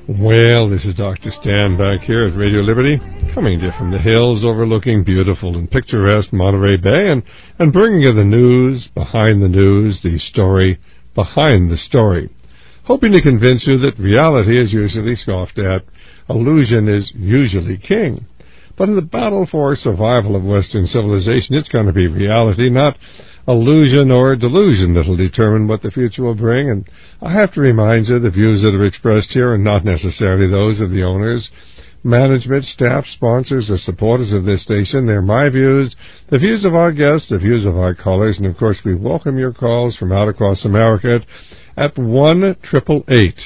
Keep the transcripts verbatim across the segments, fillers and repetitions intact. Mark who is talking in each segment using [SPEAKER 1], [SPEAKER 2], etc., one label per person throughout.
[SPEAKER 1] Well, this is Doctor Stan back here at Radio Liberty, coming to you from the hills overlooking beautiful and picturesque Monterey Bay, and, and bringing you the news behind the news, the story behind the story. Hoping to convince you that reality is usually scoffed at, illusion is usually king. But in the battle for survival of Western civilization, it's going to be reality, not illusion or delusion, that'll determine what the future will bring. And I have to remind you, the views that are expressed here are not necessarily those of the owners, management, staff, sponsors, or supporters of this station. They're my views, the views of our guests, the views of our callers, and of course we welcome your calls from out across America at one eight eight eight,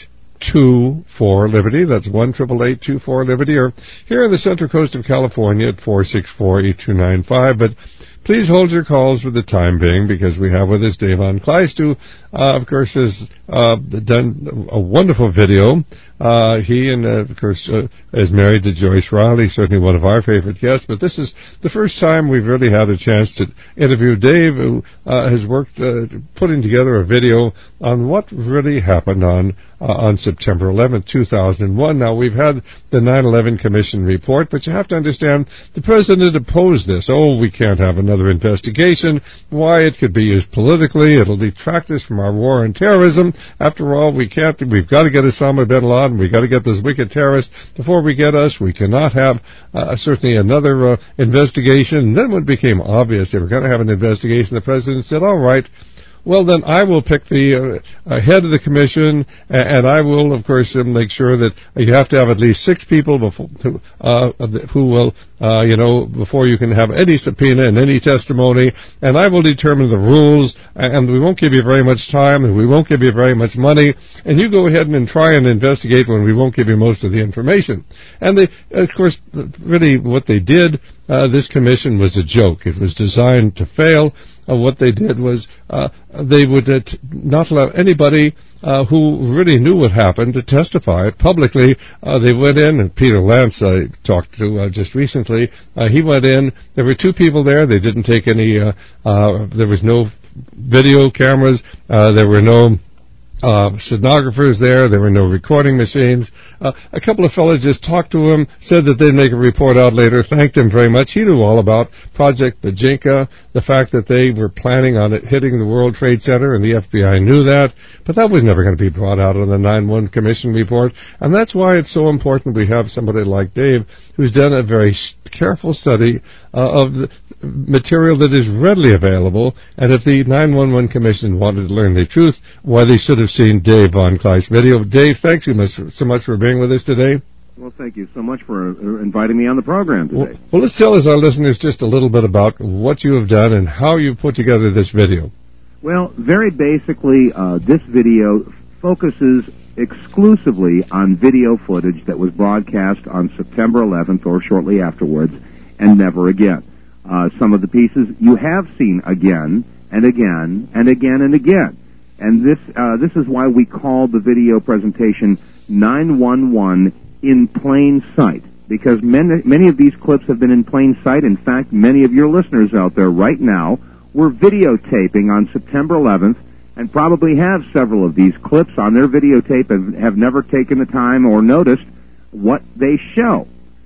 [SPEAKER 1] two four, Liberty. That's one eight eight eight, two four, Liberty, or here on the Central Coast of California at four six four, eight two nine five. But please hold your calls for the time being, because we have with us Dave Von Kleist, who, uh, of course, has uh, done a wonderful video. Uh, he, and, uh, of course, uh, is married to Joyce Riley, certainly one of our favorite guests. But this is the first time we've really had a chance to interview Dave, who uh, has worked uh, putting together a video on what really happened on uh, on September eleventh, two thousand one. Now, we've had the nine eleven Commission report, but you have to understand the president opposed this. Oh, we can't have another investigation. Why? It could be used politically. It'll detract us from our war on terrorism. After all, we can't. We've got to get Osama bin Laden. We've got to get those wicked terrorists before we get us. We cannot have uh, certainly another uh, investigation. And then when it became obvious they were going to have an investigation, the president said, all right, well, then I will pick the uh, uh, head of the commission, and, and I will, of course, uh, make sure that you have to have at least six people before, who, uh, who will, uh, you know, before you can have any subpoena and any testimony, and I will determine the rules, and we won't give you very much time, and we won't give you very much money, and you go ahead and, and try and investigate when we won't give you most of the information. And they, of course, really what they did, uh, this commission was a joke. It was designed to fail. Uh, what they did was uh, they would uh, t- not allow anybody uh, who really knew what happened to testify publicly. Uh, they went in, and Peter Lance I talked to uh, just recently, uh, he went in. There were two people there. They didn't take any, uh, uh, there was no video cameras. Uh, there were no Uh, stenographers there. There were no recording machines. Uh, a couple of fellows just talked to him, said that they'd make a report out later, thanked him very much. He knew all about Project Bajinka, the fact that they were planning on it hitting the World Trade Center, and the F B I knew that, but that was never going to be brought out on the nine one Commission report, and that's why it's so important we have somebody like Dave, who's done a very careful study uh, of the material that is readily available, and if the nine one one Commission wanted to learn the truth, why, they should have seen Dave Von Kleist's video. Dave, thanks you so much for being with us today.
[SPEAKER 2] Well, thank you so much for uh, inviting me on the program today.
[SPEAKER 1] Well, well, let's tell us, our listeners, just a little bit about what you have done and how you put together this video.
[SPEAKER 2] Well, very basically, uh, this video focuses exclusively on video footage that was broadcast on September eleventh or shortly afterwards, and never again. Uh, some of the pieces you have seen again and again and again and again. And this uh, this is why we call the video presentation nine one one in plain sight, because many, many of these clips have been in plain sight. In fact, many of your listeners out there right now were videotaping on September eleventh and probably have several of these clips on their videotape and have never taken the time or noticed what they show.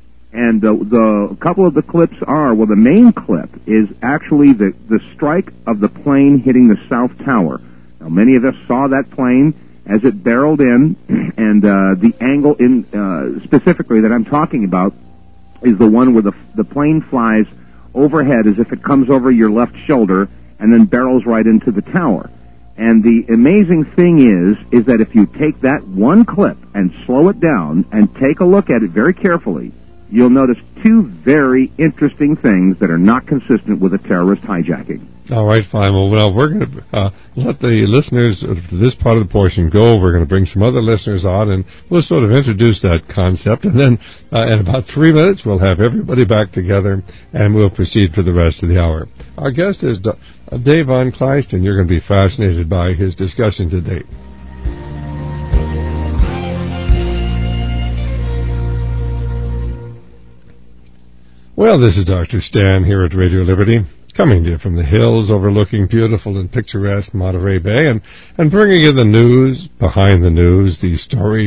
[SPEAKER 2] And uh, the a couple of the clips are, well, the main clip is actually the, the strike of the plane hitting the South Tower. Now, many of us saw that plane as it barreled in, and uh, the angle in uh, specifically that I'm talking about is the one where the the plane flies overhead as if it comes over your left shoulder and then barrels right into the tower. And the amazing thing is, is that if you take that one clip and slow it down and take a look at it very carefully, you'll notice two very interesting things that are not consistent with a terrorist hijacking.
[SPEAKER 1] All right, fine. Well, well we're going to uh, let the listeners of this part of the portion go. We're going to bring some other listeners on, and we'll sort of introduce that concept. And then uh, in about three minutes, we'll have everybody back together, and we'll proceed for the rest of the hour. Our guest is D- uh, Dave Von Kleist, and you're going to be fascinated by his discussion today. Well, this is Doctor Stan here at Radio Liberty, coming to you from the hills overlooking beautiful and picturesque Monterey Bay, and, and bringing you the news behind the news, the story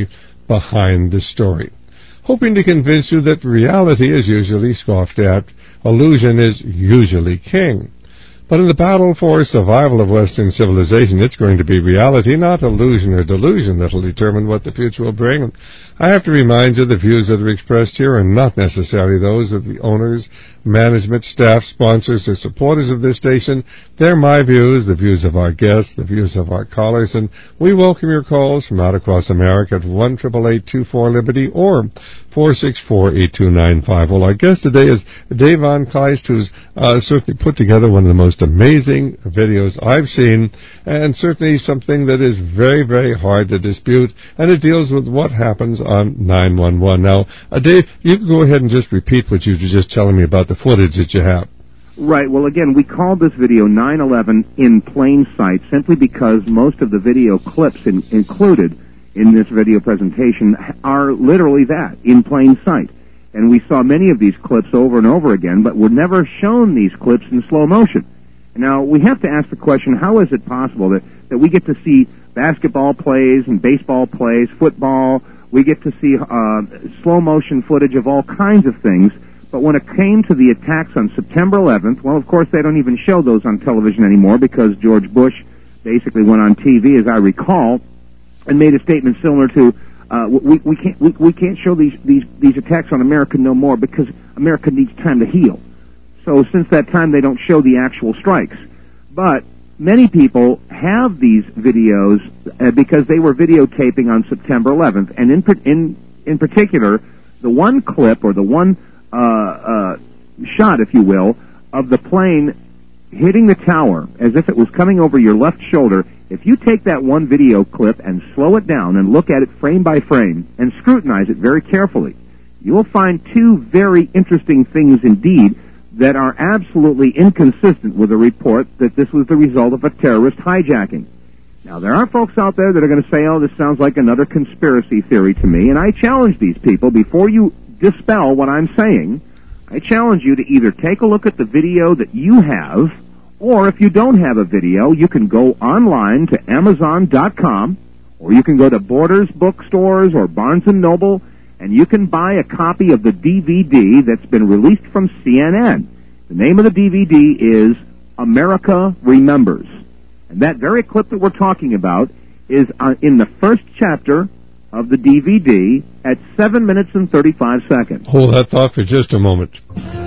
[SPEAKER 1] behind the story, hoping to convince you that reality is usually scoffed at, illusion is usually king. But in the battle for survival of Western civilization, it's going to be reality, not illusion or delusion, that will determine what the future will bring. I have to remind you the views that are expressed here are not necessarily those of the owners, management, staff, sponsors, or supporters of this station. They're my views, the views of our guests, the views of our callers, and we welcome your calls from out across America at one eight eight eight two four Liberty or four six four, eight two nine five. Well, our guest today is Dave Von Kleist, who's uh, certainly put together one of the most amazing videos I've seen, and certainly something that is very, very hard to dispute, and it deals with what happens on nine one one. Now, uh, Dave, you can go ahead and just repeat what you were just telling me about the footage that you have.
[SPEAKER 2] Right. Well, again, we called this video nine eleven in plain sight simply because most of the video clips in, included in this video presentation are literally that, in plain sight. And we saw many of these clips over and over again, but we're never shown these clips in slow motion. Now, we have to ask the question, how is it possible that, that we get to see basketball plays and baseball plays, football, we get to see uh, slow motion footage of all kinds of things, but when it came to the attacks on September eleventh, well, of course, they don't even show those on television anymore because George Bush basically went on T V, as I recall, and made a statement similar to, uh, we, we can't we, we can't show these, these, these attacks on America no more because America needs time to heal. So since that time, they don't show the actual strikes. But many people have these videos uh, because they were videotaping on September eleventh, and in in in particular, the one clip or the one uh, uh, shot, if you will, of the plane hitting the tower as if it was coming over your left shoulder. If you take that one video clip and slow it down and look at it frame by frame and scrutinize it very carefully, you will find two very interesting things indeed that are absolutely inconsistent with a report that this was the result of a terrorist hijacking. Now, there are folks out there that are going to say, oh, this sounds like another conspiracy theory to me, and I challenge these people, before you dispel what I'm saying, I challenge you to either take a look at the video that you have, or if you don't have a video, you can go online to Amazon dot com, or you can go to Borders bookstores or Barnes and Noble, and you can buy a copy of the D V D that's been released from C N N. The name of the D V D is America Remembers. And that very clip that we're talking about is uh, in the first chapter of the D V D at seven minutes and thirty-five seconds.
[SPEAKER 1] Hold that thought for just a moment.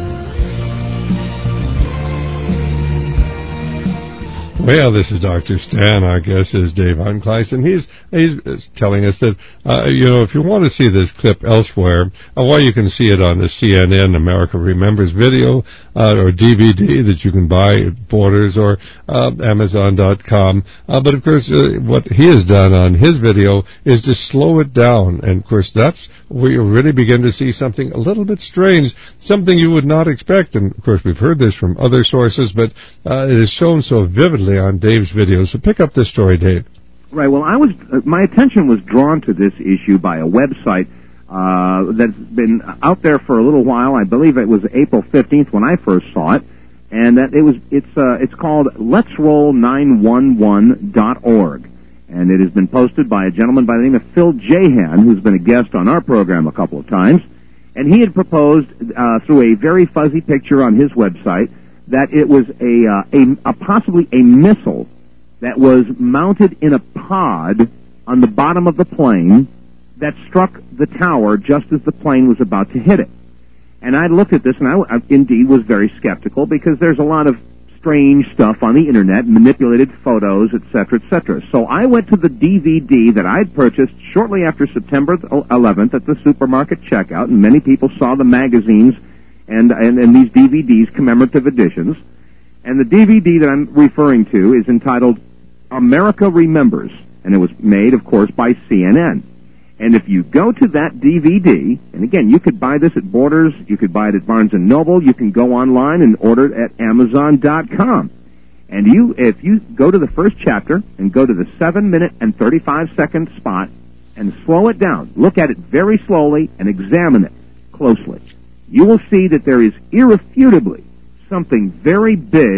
[SPEAKER 1] Well, this is Doctor Stan. Our guest is Dave Von Kleist, and he's he's telling us that, uh, you know, if you want to see this clip elsewhere, uh, well, you can see it on the C N N America Remembers video uh, or D V D that you can buy at Borders or uh, Amazon dot com. Uh, but, of course, uh, what he has done on his video is to slow it down. And, of course, that's where you really begin to see something a little bit strange, something you would not expect. And, of course, we've heard this from other sources, but uh, it is shown so vividly on Dave's video. So pick up this story, Dave.
[SPEAKER 2] Right. Well, I was uh, my attention was drawn to this issue by a website uh, that's been out there for a little while. I believe it was April fifteenth when I first saw it, and that it was it's uh, it's called Let's Roll nine one one dot org, and it has been posted by a gentleman by the name of Phil Jahan, who's been a guest on our program a couple of times, and he had proposed uh, through a very fuzzy picture on his website that it was a, uh, a, a possibly a missile that was mounted in a pod on the bottom of the plane that struck the tower just as the plane was about to hit it. And I looked at this, and I, I indeed was very skeptical because there's a lot of strange stuff on the internet, manipulated photos, et cetera, et cetera. So I went to the D V D that I'd purchased shortly after September eleventh at the supermarket checkout, and many people saw the magazines And, and, and these D V Ds, commemorative editions. And the D V D that I'm referring to is entitled America Remembers, and it was made, of course, by C N N. And if you go to that D V D, and again, you could buy this at Borders, you could buy it at Barnes and Noble, you can go online and order it at Amazon dot com. And you, if you go to the first chapter and go to the seven minute and thirty-five second spot and slow it down, look at it very slowly and examine it closely, you will see that there is irrefutably something very big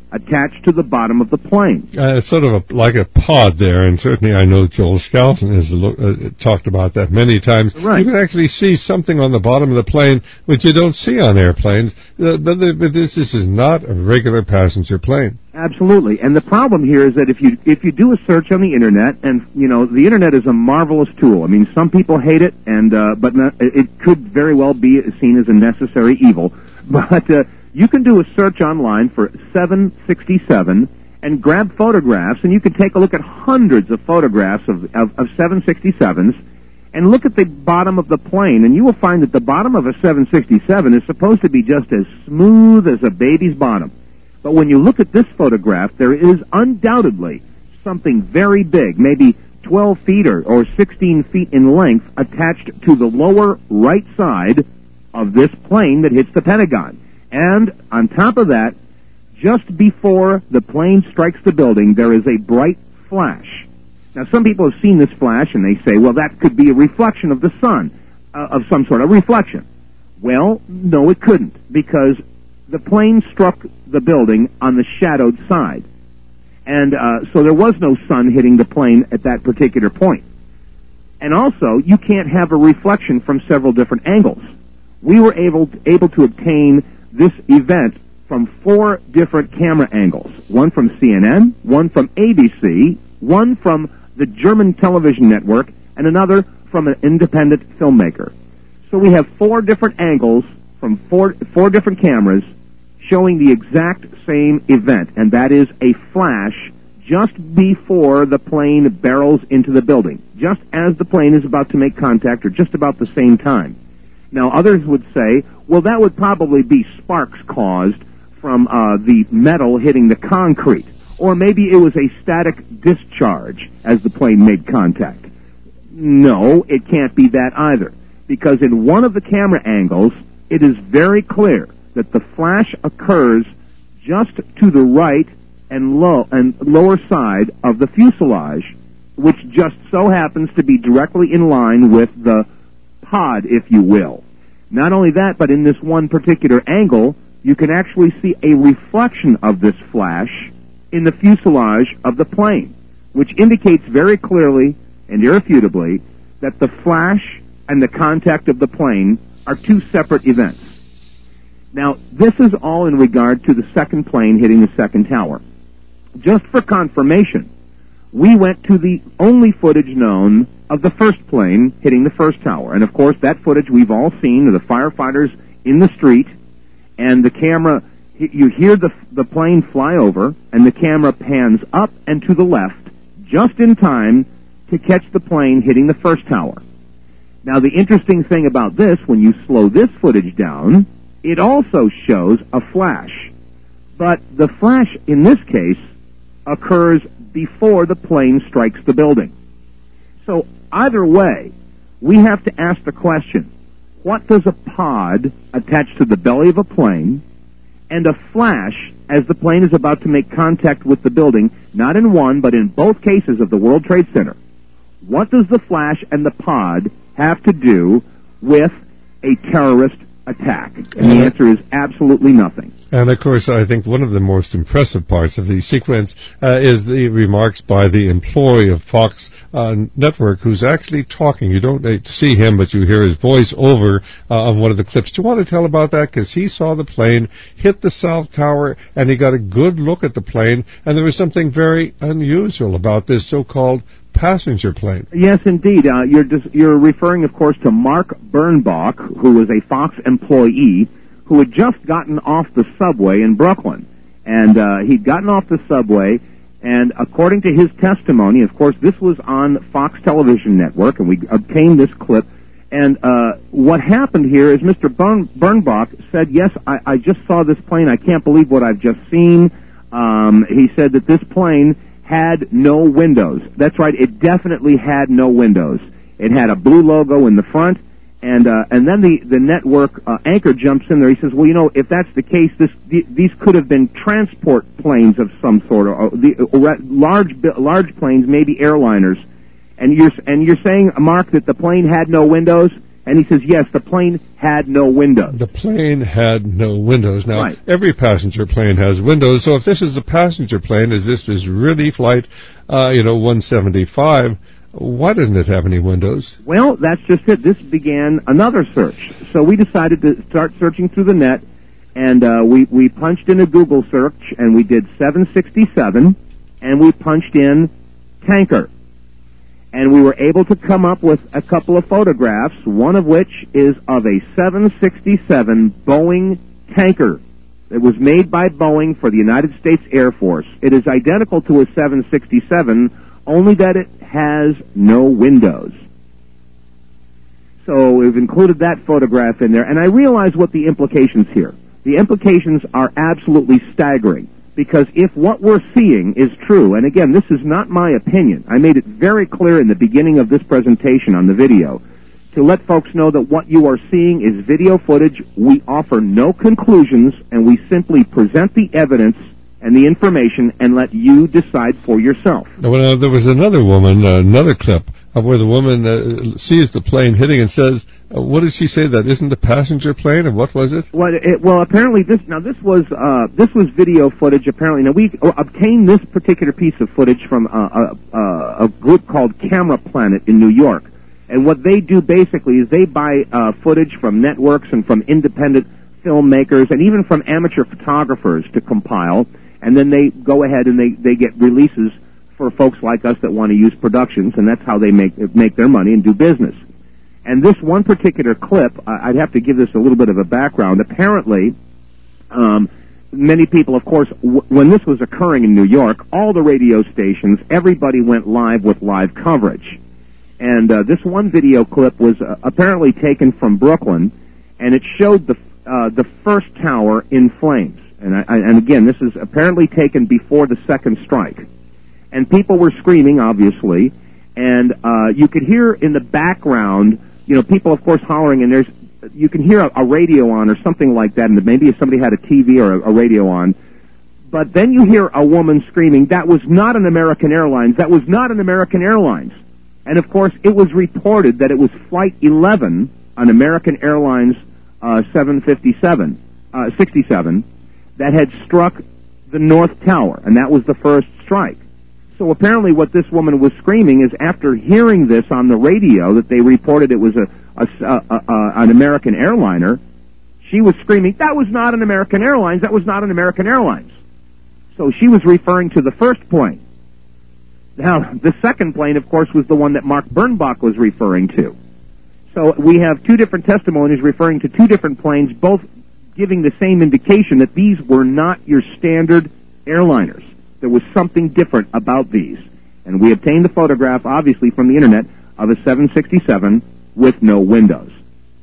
[SPEAKER 2] attached to the bottom of the plane.
[SPEAKER 1] Uh, it's sort of a, like a pod there, and certainly I know Joel Skelton has lo- uh, talked about that many times.
[SPEAKER 2] Right.
[SPEAKER 1] You can actually see something on the bottom of the plane which you don't see on airplanes, uh, but, but this, this is not a regular passenger plane.
[SPEAKER 2] Absolutely, and the problem here is that if you if you do a search on the internet, and you know the internet is a marvelous tool. I mean, some people hate it, and uh, but not, it could very well be seen as a necessary evil. But uh, you can do a search online for seven sixty-seven and grab photographs, and you can take a look at hundreds of photographs of, of, of seven sixty-sevens and look at the bottom of the plane, and you will find that the bottom of a seven sixty-seven is supposed to be just as smooth as a baby's bottom. But when you look at this photograph, there is undoubtedly something very big, maybe twelve feet or, or sixteen feet in length, attached to the lower right side of this plane that hits the Pentagon. And on top of that, just before the plane strikes the building, there is a bright flash. Now, some people have seen this flash, and they say, well, that could be a reflection of the sun, uh, of some sort of reflection. Well, no, it couldn't, because the plane struck the building on the shadowed side. And uh, so there was no sun hitting the plane at that particular point. And also, you can't have a reflection from several different angles. We were able to, able to obtain this event from four different camera angles. One from C N N, one from A B C, one from the German television network, and another from an independent filmmaker. So we have four different angles from four, four different cameras showing the exact same event, and that is a flash just before the plane barrels into the building, just as the plane is about to make contact, or just about the same time. Now, others would say, well, that would probably be sparks caused from uh, the metal hitting the concrete, or maybe it was a static discharge as the plane made contact. No, it can't be that either, because in one of the camera angles, it is very clear that the flash occurs just to the right and low and lower side of the fuselage, which just so happens to be directly in line with the pod, if you will. Not only that, but in this one particular angle, you can actually see a reflection of this flash in the fuselage of the plane, which indicates very clearly and irrefutably that the flash and the contact of the plane are two separate events. Now, this is all in regard to the second plane hitting the second tower. Just for confirmation, we went to the only footage known of the first plane hitting the first tower. And, of course, that footage we've all seen of the firefighters in the street, and the camera, you hear the, the plane fly over, and the camera pans up and to the left just in time to catch the plane hitting the first tower. Now, the interesting thing about this, when you slow this footage down, it also shows a flash. But the flash, in this case, occurs before the plane strikes the building. So either way, we have to ask the question, what does a pod attached to the belly of a plane and a flash as the plane is about to make contact with the building, not in one, but in both cases of the World Trade Center, what does the flash and the pod have to do with a terrorist attack? And the answer is absolutely nothing.
[SPEAKER 1] And, of course, I think one of the most impressive parts of the sequence uh, is the remarks by the employee of Fox uh, Network who's actually talking. You don't uh, see him, but you hear his voice over uh, on one of the clips. Do you want to tell about that? Because he saw the plane hit the South Tower, and he got a good look at the plane, and there was something very unusual about this so-called passenger plane.
[SPEAKER 2] Yes, indeed. Uh, you're, dis- you're referring, of course, to Mark Birnbach, who was a Fox employee who had just gotten off the subway in Brooklyn. And uh, he'd gotten off the subway, and according to his testimony, of course, this was on Fox Television Network, and we obtained this clip. And uh, what happened here is Mister Bern- Birnbach said, yes, I-, I just saw this plane. I can't believe what I've just seen. Um, he said that this plane had no windows. That's right, it definitely had no windows. It had a blue logo in the front, and uh, and then the, the network uh, anchor jumps in there. He says, well, you know, if that's the case, this the, these could have been transport planes of some sort, or, or the or large large planes, maybe airliners. And you're and you're saying, Mark, that the plane had no windows? And he says, yes, the plane had no windows.
[SPEAKER 1] The plane had no windows. Now,
[SPEAKER 2] right.
[SPEAKER 1] every passenger plane has windows, so if this is a passenger plane, is this is really flight, uh, you know, one seventy-five, why doesn't it have any windows?
[SPEAKER 2] Well, that's just it. This began another search. So we decided to start searching through the net, and uh, we, we punched in a Google search, and we did seven sixty-seven, and we punched in tanker. And we were able to come up with a couple of photographs, one of which is of a seven sixty-seven Boeing tanker. It was made by Boeing for the United States Air Force. It is identical to a seven sixty-seven, only that it has no windows. So we've included that photograph in there, and I realize what the implications here. The implications are absolutely staggering. Because if what we're seeing is true, and again, this is not my opinion, I made it very clear in the beginning of this presentation on the video, to let folks know that what you are seeing is video footage. We offer no conclusions, and we simply present the evidence and the information and let you decide for yourself.
[SPEAKER 1] Well, uh, there was another woman, uh, another clip, of where the woman uh, sees the plane hitting and says, uh, what did she say, that isn't a passenger plane, or what was it?
[SPEAKER 2] Well, it, well apparently this, now this was, uh, this was video footage, apparently. Now we uh, obtained this particular piece of footage from uh, a, a group called Camera Planet in New York. And what they do basically is they buy uh, footage from networks and from independent filmmakers and even from amateur photographers to compile, and then they go ahead and they, they get releases for folks like us that want to use productions, and that's how they make make their money and do business. And this one particular clip, I'd have to give this a little bit of a background. Apparently, um, many people, of course, w- when this was occurring in New York, all the radio stations, everybody went live with live coverage. And uh, this one video clip was uh, apparently taken from Brooklyn, and it showed the uh, the first tower in flames. And, I, I, and again, this is apparently taken before the second strike. And people were screaming, obviously, and uh, you could hear in the background, you know, people, of course, hollering, and there's, you can hear a, a radio on or something like that, and maybe if somebody had a T V or a, a radio on. But then you hear a woman screaming, that was not an American Airlines, that was not an American Airlines. And, of course, it was reported that it was Flight eleven, an American Airlines uh, seven fifty-seven, uh, sixty-seven, that had struck the North Tower, and that was the first strike. So apparently what this woman was screaming is after hearing this on the radio, that they reported it was a, a, a, a, an American airliner, she was screaming, that was not an American Airlines, that was not an American Airlines. So she was referring to the first plane. Now, the second plane, of course, was the one that Mark Birnbach was referring to. So we have two different testimonies referring to two different planes, both giving the same indication that these were not your standard airliners. There was something different about these. And we obtained the photograph, obviously, from the Internet of a seven sixty-seven with no windows.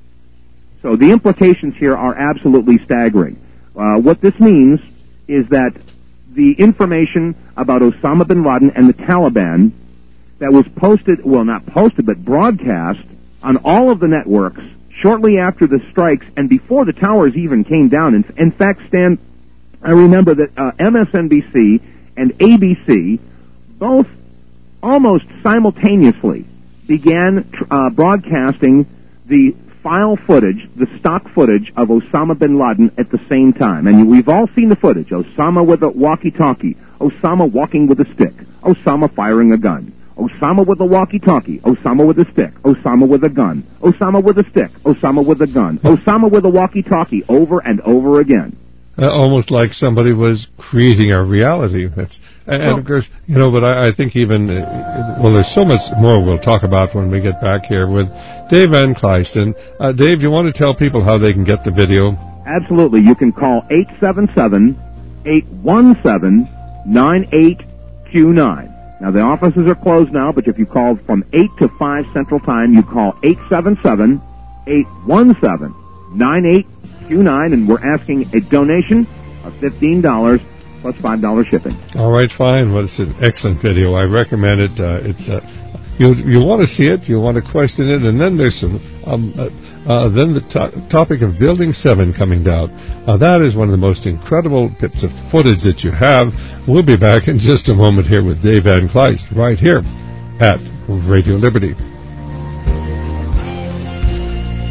[SPEAKER 2] So the implications here are absolutely staggering. Uh, what this means is that the information about Osama bin Laden and the Taliban that was posted, well, not posted, but broadcast on all of the networks shortly after the strikes and before the towers even came down. In, in fact, Stan, I remember that uh, M S N B C and A B C both almost simultaneously began uh, broadcasting the file footage, the stock footage of Osama bin Laden at the same time. And we've all seen the footage. Osama with a walkie-talkie. Osama walking with a stick. Osama firing a gun. Osama with a walkie-talkie. Osama with a stick. Osama with a gun. Osama with a stick. Osama with a gun. Osama with a walkie-talkie over and over again.
[SPEAKER 1] Uh, almost like somebody was creating a reality. That's, and, well, and of course, you know, but I, I think even, uh, well, there's so much more we'll talk about when we get back here with Dave Van Clyston. Uh, Dave, you want to tell people how they can get the video?
[SPEAKER 2] Absolutely. You can call eight seven seven, eight one seven, nine eight two nine. Now, the offices are closed now, but if you call from eight to five Central Time, you call eight seven seven, eight one seven, nine eight two nine, and we're asking a donation of fifteen dollars plus five dollars shipping.
[SPEAKER 1] All right, fine. Well, it's an excellent video. I recommend it. Uh, it's uh, you you want to see it, you want to question it, and then there's some um, uh, uh, then the to- topic of Building seven coming down. Uh, that is one of the most incredible bits of footage that you have. We'll be back in just a moment here with Dave Van Clyst right here at Radio Liberty.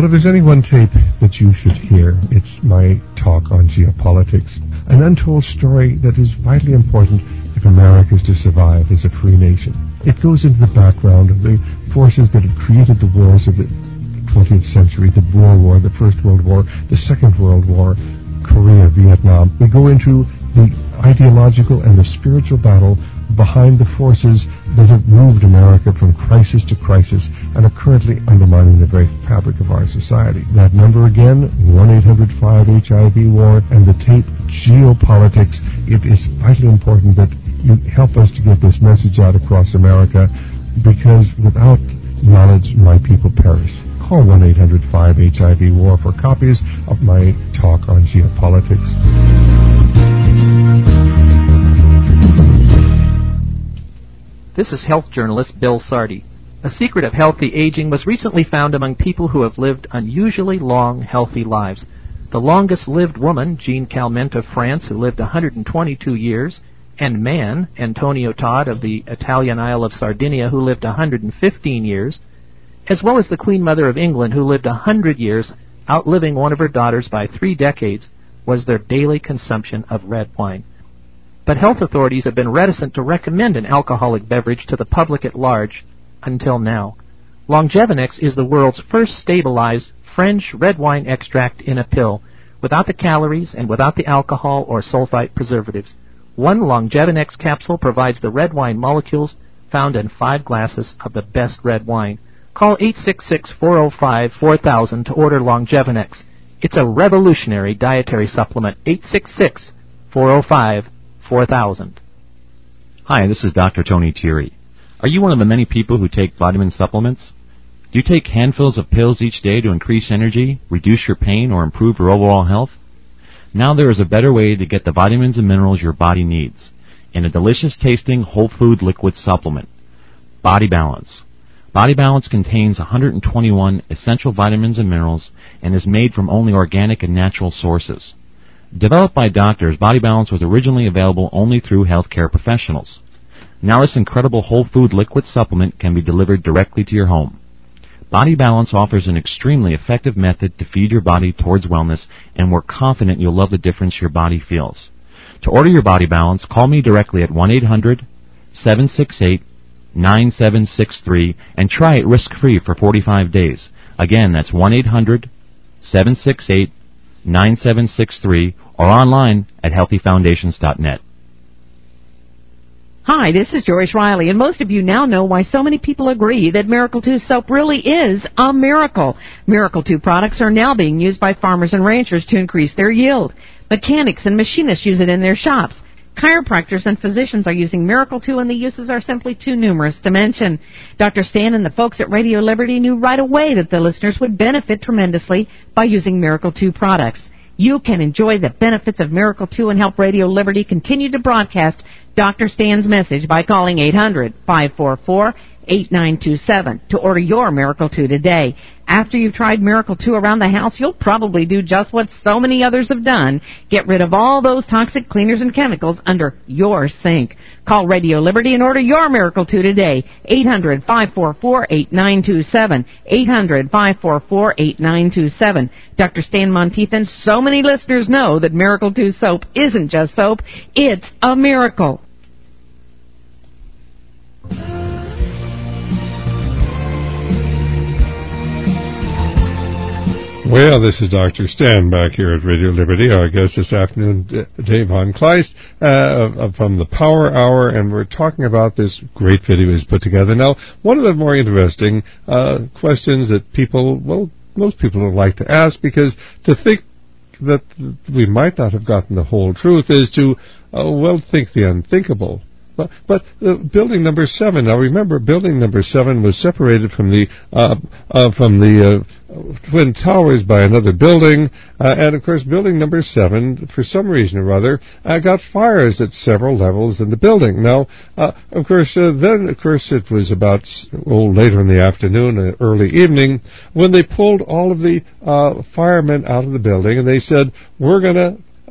[SPEAKER 1] Well, if there's any one tape that you should hear, it's my talk on geopolitics, an untold story that is vitally important if America is to survive as a free nation. It goes into the background of the forces that have created the wars of the twentieth century, the Boer War, the First World War, the Second World War, Korea, Vietnam. We go into the ideological and the spiritual battle behind the forces that have moved America from crisis to crisis and are currently undermining the very fabric of our society. That number again, one eight hundred five H I V war, and the tape Geopolitics. It is vitally important that you help us to get this message out across America, because without knowledge, my people perish. Call one eight hundred five H I V war for copies of my talk on geopolitics.
[SPEAKER 3] This is health journalist Bill Sardi. A secret of healthy aging was recently found among people who have lived unusually long, healthy lives. The longest-lived woman, Jean Calment of France, who lived one hundred twenty-two years, and man, Antonio Todd of the Italian Isle of Sardinia, who lived one hundred fifteen years, as well as the Queen Mother of England, who lived one hundred years, outliving one of her daughters by three decades, was their daily consumption of red wine. But health authorities have been reticent to recommend an alcoholic beverage to the public at large until now. Longevinex is the world's first stabilized French red wine extract in a pill, without the calories and without the alcohol or sulfite preservatives. One Longevinex capsule provides the red wine molecules found in five glasses of the best red wine. Call eight six six, four oh five, four thousand to order Longevinex. It's a revolutionary dietary supplement. eight six six, four oh five, four thousand.
[SPEAKER 4] Hi, this is Doctor Tony Thierry. Are you one of the many people who take vitamin supplements? Do you take handfuls of pills each day to increase energy, reduce your pain, or improve your overall health? Now there is a better way to get the vitamins and minerals your body needs in a delicious-tasting whole food liquid supplement. Body Balance. Body Balance contains one hundred twenty-one essential vitamins and minerals and is made from only organic and natural sources. Developed by doctors, Body Balance was originally available only through healthcare professionals. Now this incredible whole food liquid supplement can be delivered directly to your home. Body Balance offers an extremely effective method to feed your body towards wellness, and we're confident you'll love the difference your body feels. To order your Body Balance, call me directly at one eight hundred, seven six eight, nine seven six three and try it risk-free for forty-five days. Again, that's one eight hundred, seven six eight, nine seven six three or online at healthy foundations dot net.
[SPEAKER 5] Hi, this is Joyce Riley, and most of you now know why so many people agree that Miracle two soap really is a miracle. Miracle two products are now being used by farmers and ranchers to increase their yield. Mechanics and machinists use it in their shops. Chiropractors and physicians are using Miracle two, and the uses are simply too numerous to mention. Doctor Stan and the folks at Radio Liberty knew right away that the listeners would benefit tremendously by using Miracle two products. You can enjoy the benefits of Miracle two and help Radio Liberty continue to broadcast Doctor Stan's message by calling eight hundred, five four four, eight nine two seven to order your Miracle two today. After you've tried Miracle two around the house, you'll probably do just what so many others have done. Get rid of all those toxic cleaners and chemicals under your sink. Call Radio Liberty and order your Miracle two today. eight hundred, five four four, eight nine two seven. eight hundred, five four four, eight nine two seven. Doctor Stan Monteith and so many listeners know that Miracle two soap isn't just soap, it's a miracle.
[SPEAKER 1] Well, this is Doctor Stan back here at Radio Liberty. Our guest this afternoon, D- Dave Von Kleist, uh, from the Power Hour, and we're talking about this great video he's put together. Now, one of the more interesting uh, questions that people, well, most people don't like to ask, because to think that we might not have gotten the whole truth is to, uh, well, think the unthinkable. But, but uh, building number seven. Now remember, building number seven was separated from the uh, uh, from the uh, Twin Towers by another building, uh, and of course, building number seven, for some reason or other, uh, got fires at several levels in the building. Now, uh, of course, uh, then of course it was about oh later in the afternoon, uh, early evening, when they pulled all of the uh, firemen out of the building, and they said, "We're going to Uh,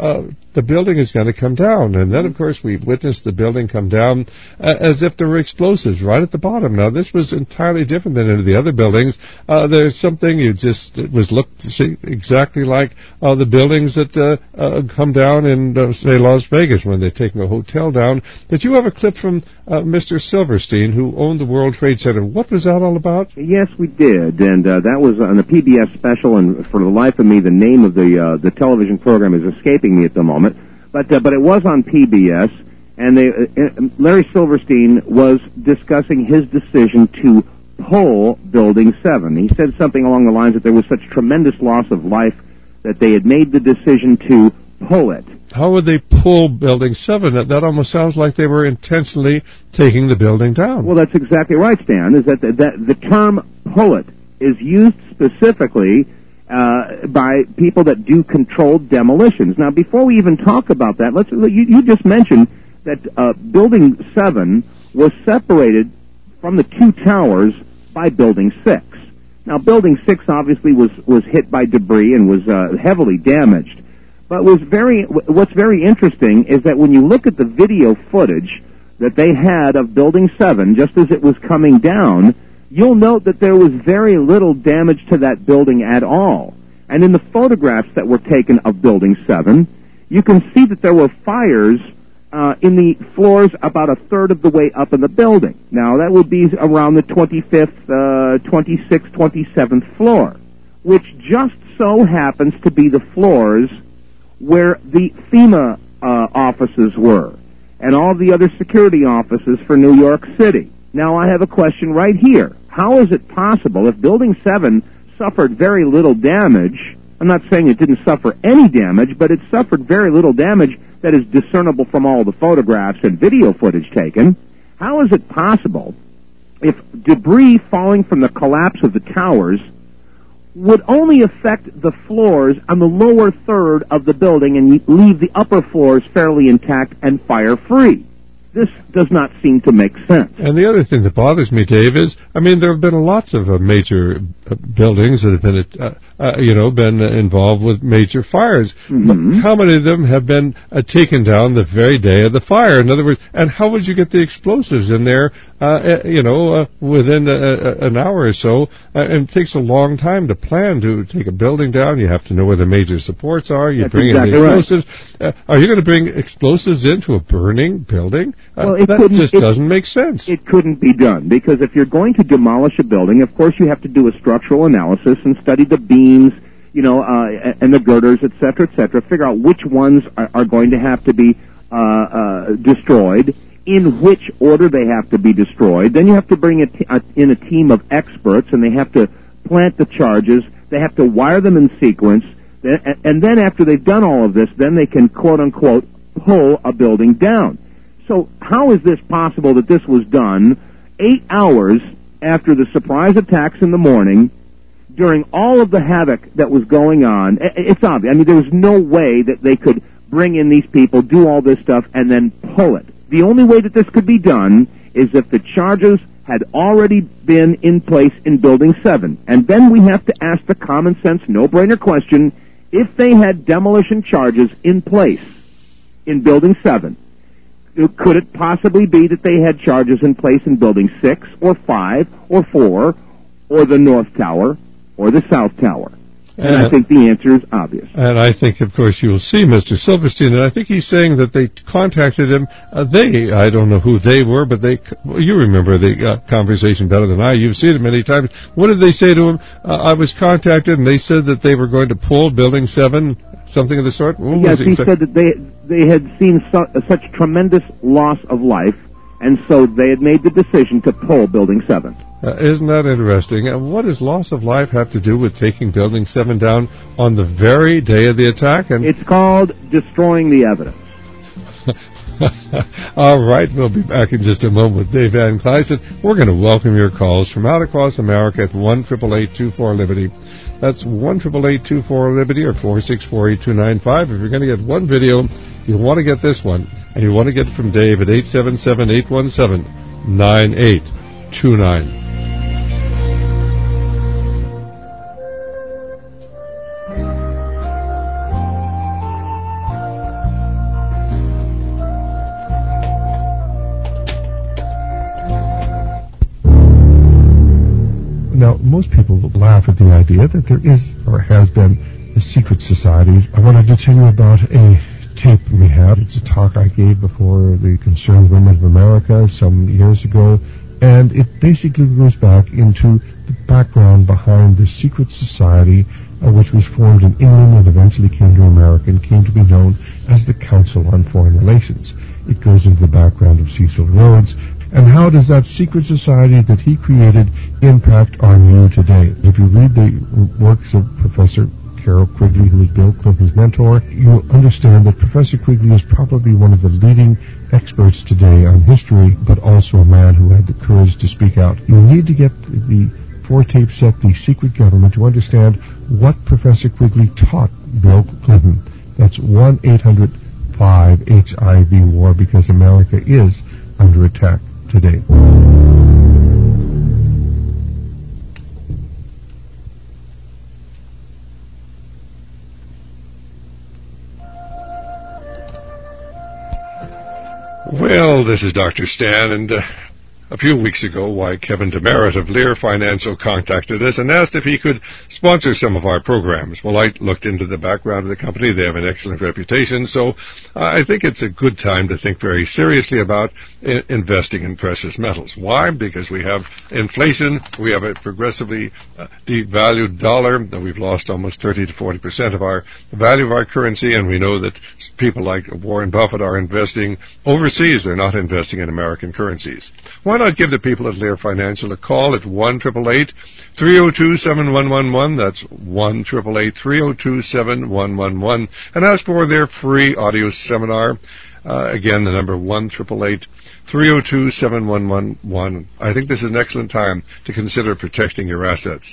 [SPEAKER 1] the building is going to come down. And then, of course, we witnessed the building come down uh, as if there were explosives right at the bottom. Now, this was entirely different than any of the other buildings. Uh, there's something you just, it was looked to see exactly like uh, the buildings that uh, uh, come down in, uh, say, Las Vegas when they're taking a hotel down. Did you have a clip from uh, Mister Silverstein, who owned the World Trade Center? What was that all about?
[SPEAKER 2] Yes, we did, and uh, that was on the P B S special, and for the life of me, the name of the uh, the television program is escaping me at the moment. But uh, but it was on P B S, and they, uh, Larry Silverstein was discussing his decision to pull Building seven. He said something along the lines that there was such tremendous loss of life that they had made the decision to pull it.
[SPEAKER 1] How would they pull Building seven? That, that almost sounds like they were intentionally taking the building down.
[SPEAKER 2] Well, that's exactly right, Stan, is that the, that the term pull it is used specifically uh, by people that do controlled demolitions. Now, before we even talk about that, let's you, you just mentioned that uh, Building seven was separated from the two towers by Building six. Now, Building six obviously was, was hit by debris and was uh, heavily damaged. But was very, what's very interesting is that when you look at the video footage that they had of Building seven, just as it was coming down, you'll note that there was very little damage to that building at all. And in the photographs that were taken of Building seven, you can see that there were fires uh, in the floors about a third of the way up in the building. Now, that would be around the twenty-fifth, uh, twenty-sixth, twenty-seventh floor, which just so happens to be the floors where the FEMA uh, offices were, and all the other security offices for New York City. Now, I have a question right here. How is it possible, if Building seven suffered very little damage, I'm not saying it didn't suffer any damage, but it suffered very little damage that is discernible from all the photographs and video footage taken, how is it possible, if debris falling from the collapse of the towers would only affect the floors on the lower third of the building and leave the upper floors fairly intact and fire-free? This does not seem to make sense.
[SPEAKER 1] And the other thing that bothers me, Dave, is, I mean, there have been lots of uh, major uh, buildings that have been, uh, uh, you know, been uh, involved with major fires.
[SPEAKER 2] Mm-hmm.
[SPEAKER 1] How many of them have been uh, taken down the very day of the fire? In other words, and how would you get the explosives in there, uh, uh, you know, uh, within a, a, an hour or so? Uh, and it takes a long time to plan to take a building down. You have to know where the major supports are. You
[SPEAKER 2] That's
[SPEAKER 1] bring
[SPEAKER 2] exactly
[SPEAKER 1] in the
[SPEAKER 2] right.
[SPEAKER 1] explosives. Uh, are you going to bring explosives into a burning building? Uh,
[SPEAKER 2] Well, it
[SPEAKER 1] that
[SPEAKER 2] couldn't-
[SPEAKER 1] just
[SPEAKER 2] it-
[SPEAKER 1] doesn't make sense.
[SPEAKER 2] It couldn't be done, because if you're going to demolish a building, of course you have to do a structural analysis and study the beams, you know, uh, and the girders, et cetera, et cetera, figure out which ones are, are going to have to be uh, uh, destroyed, in which order they have to be destroyed. Then you have to bring a t- a, in a team of experts, and they have to plant the charges. They have to wire them in sequence, and then after they've done all of this, then they can, quote-unquote, pull a building down. So how is this possible that this was done eight hours after the surprise attacks in the morning, during all of the havoc that was going on? It's obvious. I mean, there was no way that they could bring in these people, do all this stuff, and then pull it. The only way that this could be done is if the charges had already been in place in Building seven. And then we have to ask the common sense, no-brainer question, if they had demolition charges in place in Building seven, could it possibly be that they had charges in place in Building six, or five, or four, or the North Tower, or the South Tower? And
[SPEAKER 1] Uh,
[SPEAKER 2] I think the answer is obvious.
[SPEAKER 1] And I think, of course, you'll see Mister Silverstein, and I think he's saying that they contacted him. Uh, they, I don't know who they were, but they, well, you remember the uh, conversation better than I. You've seen it many times. What did they say to him? Uh, I was contacted, and they said that they were going to pull Building seven, something of the sort? What
[SPEAKER 2] Yes,
[SPEAKER 1] was it
[SPEAKER 2] he
[SPEAKER 1] exact-
[SPEAKER 2] said that they they had seen su- such tremendous loss of life, and so they had made the decision to pull Building seven.
[SPEAKER 1] Uh, isn't that interesting? Uh, what does loss of life have to do with taking Building seven down on the very day of the attack? And
[SPEAKER 2] It's called destroying the evidence.
[SPEAKER 1] all right, we'll be back in just a moment with Dave Van Clyson. We're going to welcome your calls from out across America at one eight eight eight, two four, Liberty. That's one eight eight eight, two four, Liberty, or four six four, eight two nine five. If you're going to get one video, you'll want to get this one, and you want to get it from Dave at eight seven seven, eight one seven, nine eight two nine. people laugh at the idea that there is or has been a secret societies. I wanted to tell you about a tape we have. It's a talk I gave before the Concerned Women of America some years ago, and it basically goes back into the background behind the secret society uh, which was formed in England and eventually came to America and came to be known as the Council on Foreign Relations. It goes into the background of Cecil Rhodes, and how does that secret society that he created impact on you today? If you read the works of Professor Carroll Quigley, who was Bill Clinton's mentor, you'll understand that Professor Quigley is probably one of the leading experts today on history, but also a man who had the courage to speak out. You need to get the four-tape set, The Secret Government, to understand what Professor Quigley taught Bill Clinton. That's one eight hundred five H I V WAR, because America is under attack today.
[SPEAKER 6] Well, this is Doctor Stan, and uh, a few weeks ago, why Kevin Demerit of Lear Financial contacted us and asked if he could sponsor some of our programs. Well, I looked into the background of the company. They have an excellent reputation, so I think it's a good time to think very seriously about I- investing in precious metals. Why? Because we have inflation, we have a progressively uh, devalued dollar, and we've lost almost thirty to forty percent of our the value of our currency, and we know that people like Warren Buffett are investing overseas. They're not investing in American currencies. Why not give the people at Lear Financial a call at one eight eight eight, three oh two, seven one one one. That's one eight eight eight, three oh two, seven one one one. And ask for their free audio seminar. Uh, again, the number one eight eight eight, three oh two, seven one one one. I think this is an excellent time to consider protecting your assets.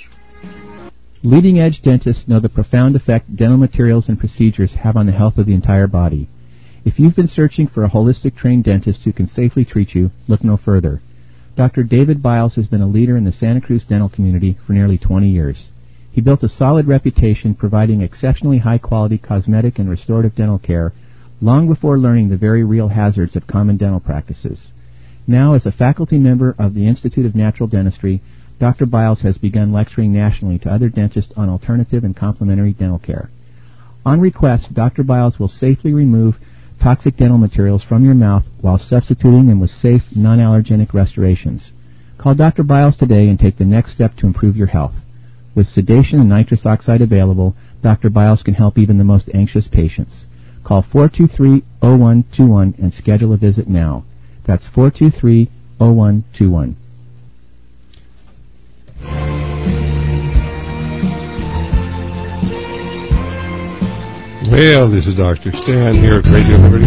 [SPEAKER 7] Leading-edge dentists know the profound effect dental materials and procedures have on the health of the entire body. If you've been searching for a holistic trained dentist who can safely treat you, look no further. Doctor David Biles has been a leader in the Santa Cruz dental community for nearly twenty years. He built a solid reputation providing exceptionally high-quality cosmetic and restorative dental care long before learning the very real hazards of common dental practices. Now, as a faculty member of the Institute of Natural Dentistry, Doctor Biles has begun lecturing nationally to other dentists on alternative and complementary dental care. On request, Doctor Biles will safely remove toxic dental materials from your mouth while substituting them with safe, non-allergenic restorations. Call Doctor Biles today and take the next step to improve your health. With sedation and nitrous oxide available, Doctor Biles can help even the most anxious patients. Call four two three, oh one two one and schedule a visit now. That's four two three, oh one two one.
[SPEAKER 6] Well, this is Doctor Stan here at Radio Liberty.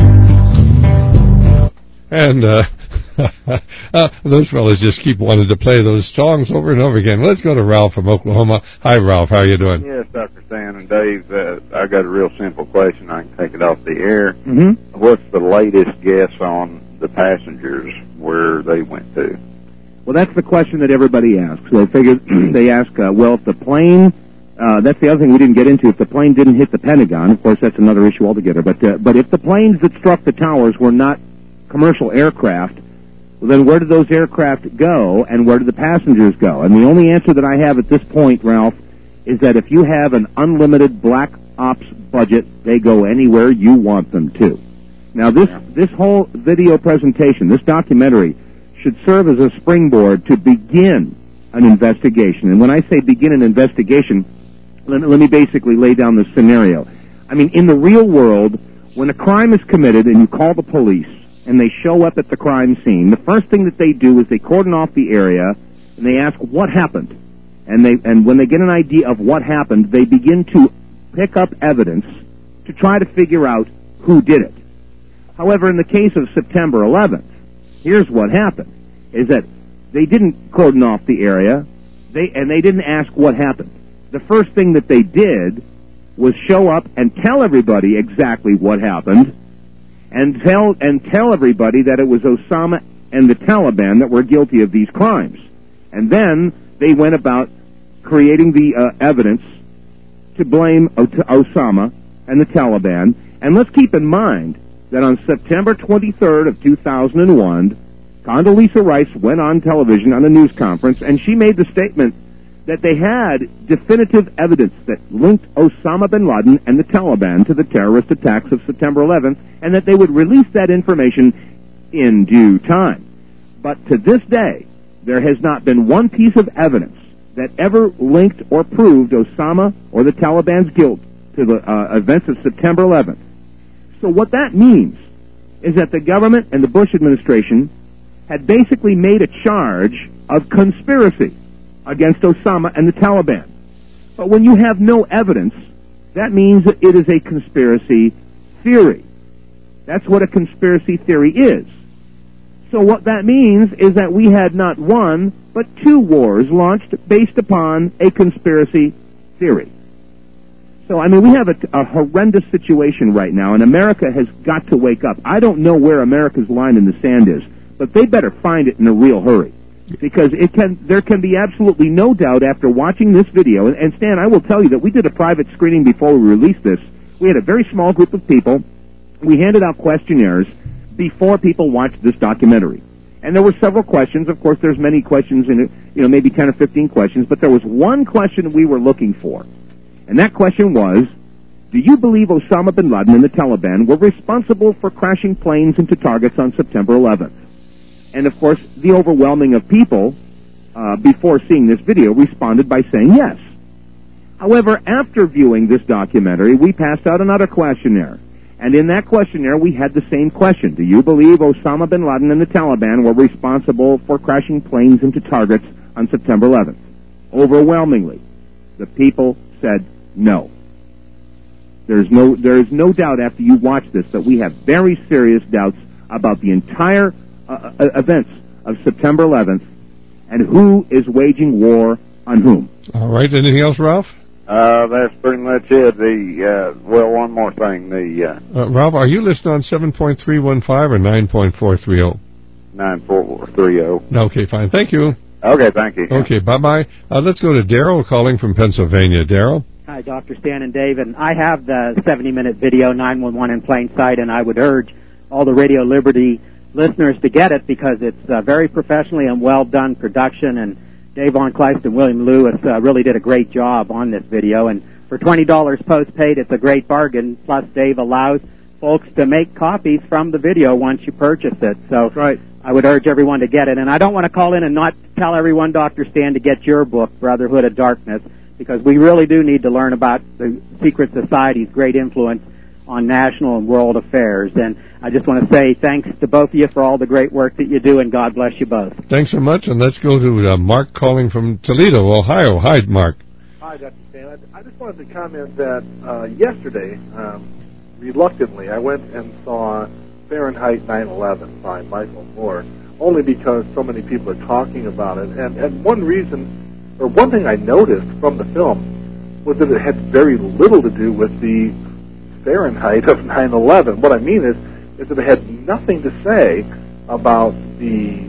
[SPEAKER 6] And uh, uh, those fellas just keep wanting to play those songs over and over again. Let's go to Ralph from Oklahoma. Hi, Ralph. How are you doing?
[SPEAKER 8] Yes, Doctor Stan and Dave, uh, I got a real simple question. I can take it off the air.
[SPEAKER 2] Mm-hmm.
[SPEAKER 8] What's the latest guess on the passengers, where they went to?
[SPEAKER 2] Well, that's the question that everybody asks. They figure they ask, uh, well, if the plane... Uh, that's the other thing we didn't get into. If the plane didn't hit the Pentagon, of course, that's another issue altogether. But uh, but if the planes that struck the towers were not commercial aircraft, well, then where did those aircraft go, and where did the passengers go? And the only answer that I have at this point, Ralph, is that if you have an unlimited black ops budget, they go anywhere you want them to. Now, this this whole video presentation, this documentary, should serve as a springboard to begin an investigation. And when I say begin an investigation, Let me, let me basically lay down this scenario. I mean, in the real world, when a crime is committed and you call the police and they show up at the crime scene, the first thing that they do is they cordon off the area and they ask what happened. And they and when they get an idea of what happened, they begin to pick up evidence to try to figure out who did it. However, in the case of September eleventh, here's what happened, is that they didn't cordon off the area, they and they didn't ask what happened. The first thing that they did was show up and tell everybody exactly what happened, and tell and tell everybody that it was Osama and the Taliban that were guilty of these crimes. And then they went about creating the uh, evidence to blame o- Osama and the Taliban. And let's keep in mind that on September twenty-third of two thousand one, Condoleezza Rice went on television on a news conference, and she made the statement that they had definitive evidence that linked Osama bin Laden and the Taliban to the terrorist attacks of September eleventh, and that they would release that information in due time. But to this day, there has not been one piece of evidence that ever linked or proved Osama or the Taliban's guilt to the uh, events of September eleventh. So what that means is that the government and the Bush administration had basically made a charge of conspiracy against Osama and the Taliban. But when you have no evidence, that means that it is a conspiracy theory. That's what a conspiracy theory is. So what that means is that we had not one, but two wars launched based upon a conspiracy theory. So, I mean, we have a, a horrendous situation right now, and America has got to wake up. I don't know where America's line in the sand is, but they better find it in a real hurry. Because it can, there can be absolutely no doubt after watching this video, and, and Stan, I will tell you that we did a private screening before we released this. We had a very small group of people. We handed out questionnaires before people watched this documentary. And there were several questions. Of course, there's many questions in it, you know, maybe ten or fifteen questions, but there was one question we were looking for. And that question was, do you believe Osama bin Laden and the Taliban were responsible for crashing planes into targets on September eleventh? And, of course, the overwhelming of people, uh, before seeing this video, responded by saying yes. However, after viewing this documentary, we passed out another questionnaire. And in that questionnaire, we had the same question. Do you believe Osama bin Laden and the Taliban were responsible for crashing planes into targets on September eleventh? Overwhelmingly, the people said no. There's no, there is no doubt after you watch this that we have very serious doubts about the entire uh, events of September eleventh and who is waging war on whom.
[SPEAKER 6] All right. Anything else, Ralph?
[SPEAKER 8] Uh, that's pretty much it. The, uh, well, one more thing. The, uh,
[SPEAKER 6] uh Ralph, are you listed on seven point three one five or nine point four three oh?
[SPEAKER 8] nine four three oh.
[SPEAKER 6] Okay, fine. Thank you.
[SPEAKER 8] Okay, thank you.
[SPEAKER 6] Okay, bye-bye. Uh, let's go to Daryl calling from Pennsylvania. Daryl?
[SPEAKER 9] Hi, Doctor Stan and Dave. And I have the seventy-minute video, nine one one in plain sight, and I would urge all the Radio Liberty listeners to get it because it's uh, very professionally and well-done production, and Dave Von Kleist and William Lewis uh, really did a great job on this video. And for twenty dollars postpaid, it's a great bargain. Plus, Dave allows folks to make copies from the video once you purchase it. So
[SPEAKER 2] right.
[SPEAKER 9] I would urge everyone to get it. And I don't want to call in and not tell everyone, Doctor Stan, to get your book, Brotherhood of Darkness, because we really do need to learn about the secret society's great influence on national and world affairs. And I just want to say thanks to both of you for all the great work that you do, and God bless you both.
[SPEAKER 6] Thanks so much, and let's go to uh, Mark calling from Toledo, Ohio. Hi, Mark.
[SPEAKER 10] Hi, Doctor Stan. I just wanted to comment that uh, yesterday, um, reluctantly, I went and saw Fahrenheit nine eleven by Michael Moore, only because so many people are talking about it. And, and one reason, or one thing I noticed from the film was that it had very little to do with the Fahrenheit of nine eleven. What I mean is, is that it had nothing to say about the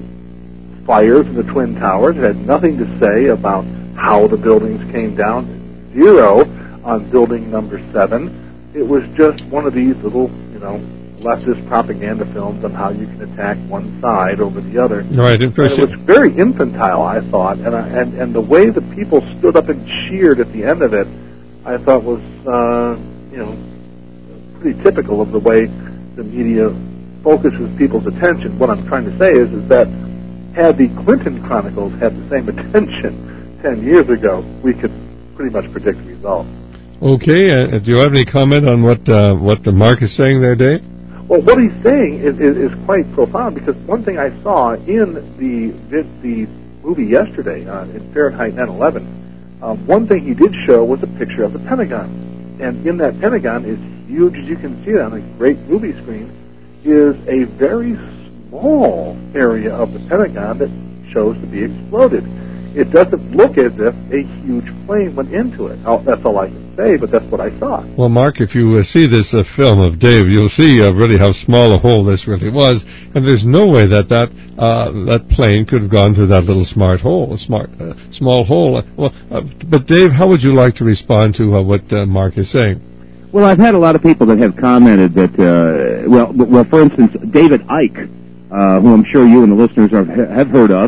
[SPEAKER 10] fires in the Twin Towers. It had nothing to say about how the buildings came down. Zero on building number seven. It was just one of these little, you know, leftist propaganda films on how you can attack one side over the other.
[SPEAKER 6] Right,
[SPEAKER 10] and it was very infantile, I thought, and, I, and and the way the people stood up and cheered at the end of it, I thought was, uh, you know, pretty typical of the way the media focuses people's attention. What I'm trying to say is, is that had the Clinton Chronicles had the same attention ten years ago, we could pretty much predict the result.
[SPEAKER 6] Okay, uh, do you have any comment on what uh, what the Mark is saying there, Dave?
[SPEAKER 10] Well, what he's saying is, is, is quite profound, because one thing I saw in the the movie yesterday, uh, in Fahrenheit nine eleven, um, one thing he did show was a picture of the Pentagon. And in that Pentagon, as huge as you can see it on a great movie screen, is a very small area of the Pentagon that shows to be exploded. It doesn't look as if a huge plane went into it. Oh, that's all I can say, but that's what I saw.
[SPEAKER 6] Well, Mark, if you uh, see this uh, film of Dave, you'll see uh, really how small a hole this really was, and there's no way that that uh, that plane could have gone through that little smart hole, smart uh, small hole. Uh, well, uh, but Dave, how would you like to respond to uh, what uh, Mark is saying?
[SPEAKER 2] Well, I've had a lot of people that have commented that, uh, well, well, for instance, David Icke, uh, who I'm sure you and the listeners are, have heard of,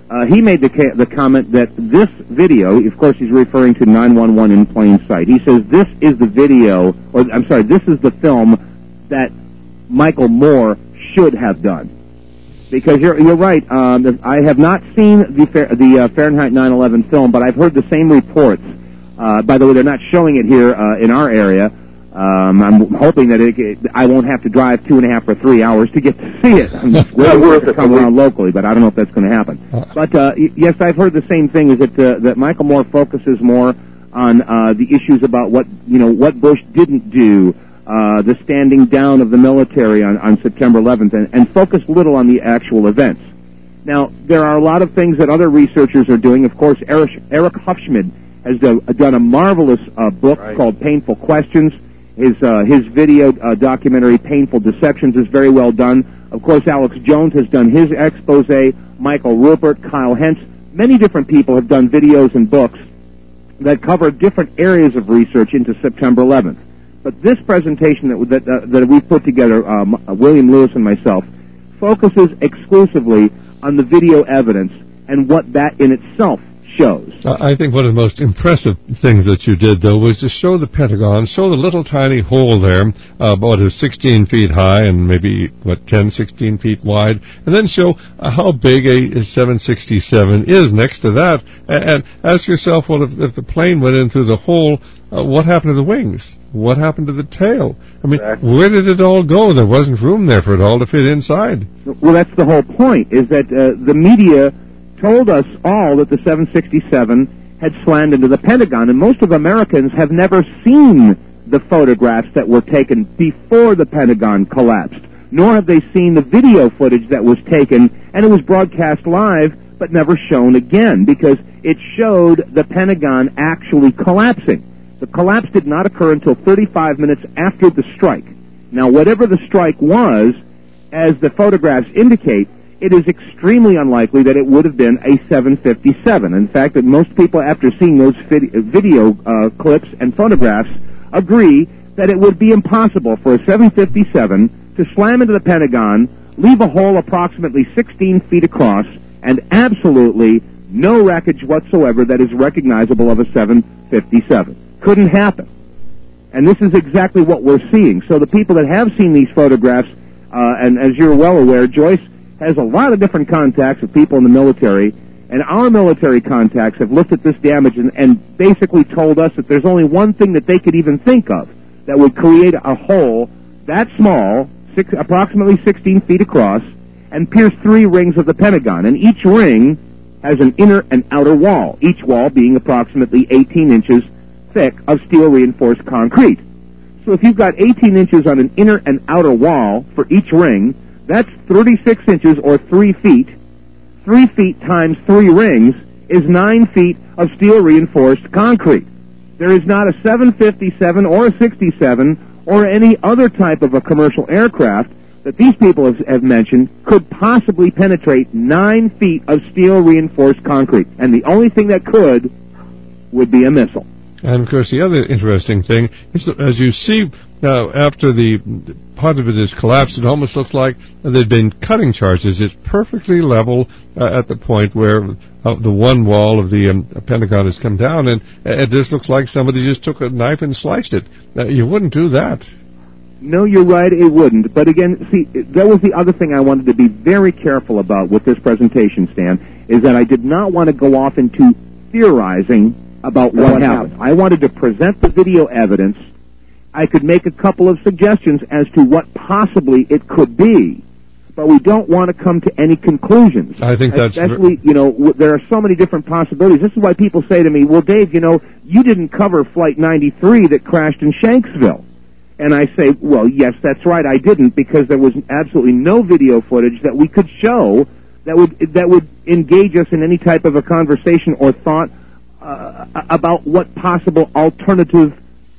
[SPEAKER 2] uh, he made the, ca- the comment that this video, of course he's referring to nine one one in plain sight. He says this is the video, or I'm sorry, this is the film that Michael Moore should have done. Because you're you're right. Um, I have not seen the the uh, Fahrenheit nine eleven film, but I've heard the same reports. Uh, by the way, they're not showing it here uh, in our area. Um, I'm hoping that it, it, I won't have to drive two and a half or three hours to get to see it. I'm really worth to come around locally, but I don't know if that's going to happen. But uh, y- yes, I've heard the same thing. Is that uh, that Michael Moore focuses more on uh, the issues about what you know what Bush didn't do. Uh, the standing down of the military on, on September eleventh, and, and focus little on the actual events. Now, there are a lot of things that other researchers are doing. Of course, Eric, Eric Hufschmid has do, done a marvelous uh, book right. called Painful Questions. His, uh, his video uh, documentary, Painful Deceptions, is very well done. Of course, Alex Jones has done his expose. Michael Rupert, Kyle Hentz. Many different people have done videos and books that cover different areas of research into September eleventh. But this presentation that that, uh, that we put together, um, uh, William Lewis and myself, focuses exclusively on the video evidence and what that in itself shows.
[SPEAKER 6] I think one of the most impressive things that you did, though, was to show the Pentagon, show the little tiny hole there, uh, about sixteen feet high and maybe, what, ten, sixteen feet wide, and then show uh, how big a seven sixty-seven is next to that, and, and ask yourself, well, if, if the plane went in through the hole, uh, what happened to the wings? What happened to the tail? I mean, exactly. Where did it all go? There wasn't room there for it all to fit inside.
[SPEAKER 2] Well, that's the whole point, is that uh, the media told us all that the seven sixty-seven had slammed into the Pentagon, and most of Americans have never seen the photographs that were taken before the Pentagon collapsed, nor have they seen the video footage that was taken, and it was broadcast live, but never shown again, because it showed the Pentagon actually collapsing. The collapse did not occur until thirty-five minutes after the strike. Now, whatever the strike was, as the photographs indicate, it is extremely unlikely that it would have been a seven fifty-seven. In fact, that most people, after seeing those video uh, clips and photographs, agree that it would be impossible for a seven fifty-seven to slam into the Pentagon, leave a hole approximately sixteen feet across, and absolutely no wreckage whatsoever that is recognizable of a seven fifty-seven. Couldn't happen. And this is exactly what we're seeing. So the people that have seen these photographs, uh, and as you're well aware, Joyce has a lot of different contacts with people in the military, and our military contacts have looked at this damage and, and basically told us that there's only one thing that they could even think of that would create a hole that small, six, approximately sixteen feet across, and pierce three rings of the Pentagon. And each ring has an inner and outer wall, each wall being approximately eighteen inches thick of steel-reinforced concrete. So if you've got eighteen inches on an inner and outer wall for each ring, that's thirty-six inches or three feet. Three feet times three rings is nine feet of steel-reinforced concrete. There is not a seven fifty-seven or a sixty-seven or any other type of a commercial aircraft that these people have, have mentioned could possibly penetrate nine feet of steel-reinforced concrete. And the only thing that could would be a missile.
[SPEAKER 6] And, of course, the other interesting thing is that as you see uh, after the part of it is collapsed, it almost looks like there'd been cutting charges. It's perfectly level uh, at the point where uh, the one wall of the um, Pentagon has come down, and it just looks like somebody just took a knife and sliced it. Uh, you wouldn't do that.
[SPEAKER 2] No, you're right, it wouldn't. But again, see, that was the other thing I wanted to be very careful about with this presentation, Stan, is that I did not want to go off into theorizing about what, what happened. happened. I wanted to present the video evidence. I could make a couple of suggestions as to what possibly it could be, but we don't want to come to any conclusions.
[SPEAKER 6] I think that's...
[SPEAKER 2] Especially, you know, w- there are so many different possibilities. This is why people say to me, well, Dave, you know, you didn't cover Flight ninety-three that crashed in Shanksville. And I say, well, yes, that's right, I didn't, because there was absolutely no video footage that we could show that would that would engage us in any type of a conversation or thought Uh, about what possible alternative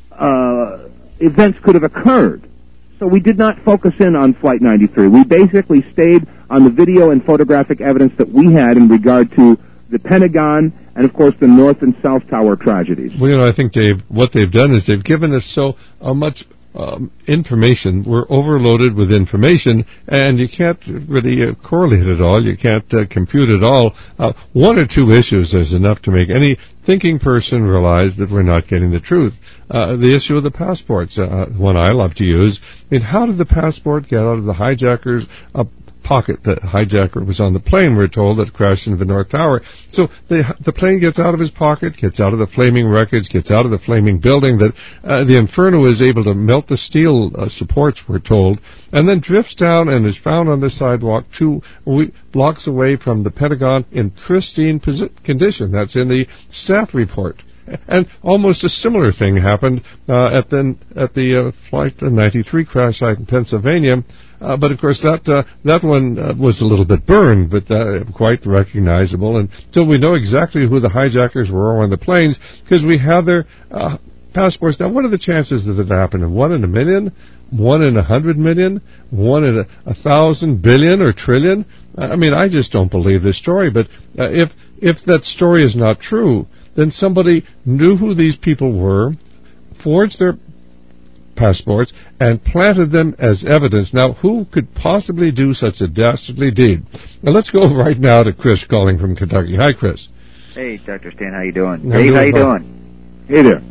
[SPEAKER 2] uh, events could have occurred. So we did not focus in on Flight ninety-three. We basically stayed on the video and photographic evidence that we had in regard to the Pentagon and, of course, the North and South Tower tragedies.
[SPEAKER 6] Well, you know, I think, Dave, what they've done is they've given us so a much um, information. We're overloaded with information, and you can't really uh, correlate it all. You can't uh, compute it all. Uh, one or two issues is enough to make any thinking person realize that we're not getting the truth. Uh, the issue of the passports, uh, one I love to use. I mean, how did the passport get out of the hijacker's uh, pocket? The hijacker was on the plane, we're told, that crashed into the North Tower. So the, the plane gets out of his pocket, gets out of the flaming wreckage, gets out of the flaming building, that uh, the Inferno is able to melt the steel uh, supports, we're told, and then drifts down and is found on the sidewalk two we, blocks away from the Pentagon in pristine posi- condition. That's in the staff report. And almost a similar thing happened uh, at the at the uh, Flight ninety-three crash site in Pennsylvania. Uh, but of course, that uh, that one uh, was a little bit burned, but uh, quite recognizable. And until we know exactly who the hijackers were on the planes, because we have their uh, passports. Now, what are the chances that it happened? One in a million? One in a hundred million? One in a, a thousand billion or trillion? I mean, I just don't believe this story. But uh, if if that story is not true, then somebody knew who these people were, forged their passports, and planted them as evidence. Now, who could possibly do such a dastardly deed? Now, let's go right now to Chris calling from Kentucky. Hi, Chris.
[SPEAKER 11] Hey, Doctor Stan, how you doing?
[SPEAKER 6] I'm
[SPEAKER 11] Dave,
[SPEAKER 6] doing
[SPEAKER 11] how you
[SPEAKER 6] fine.
[SPEAKER 11] doing?
[SPEAKER 2] Hey there.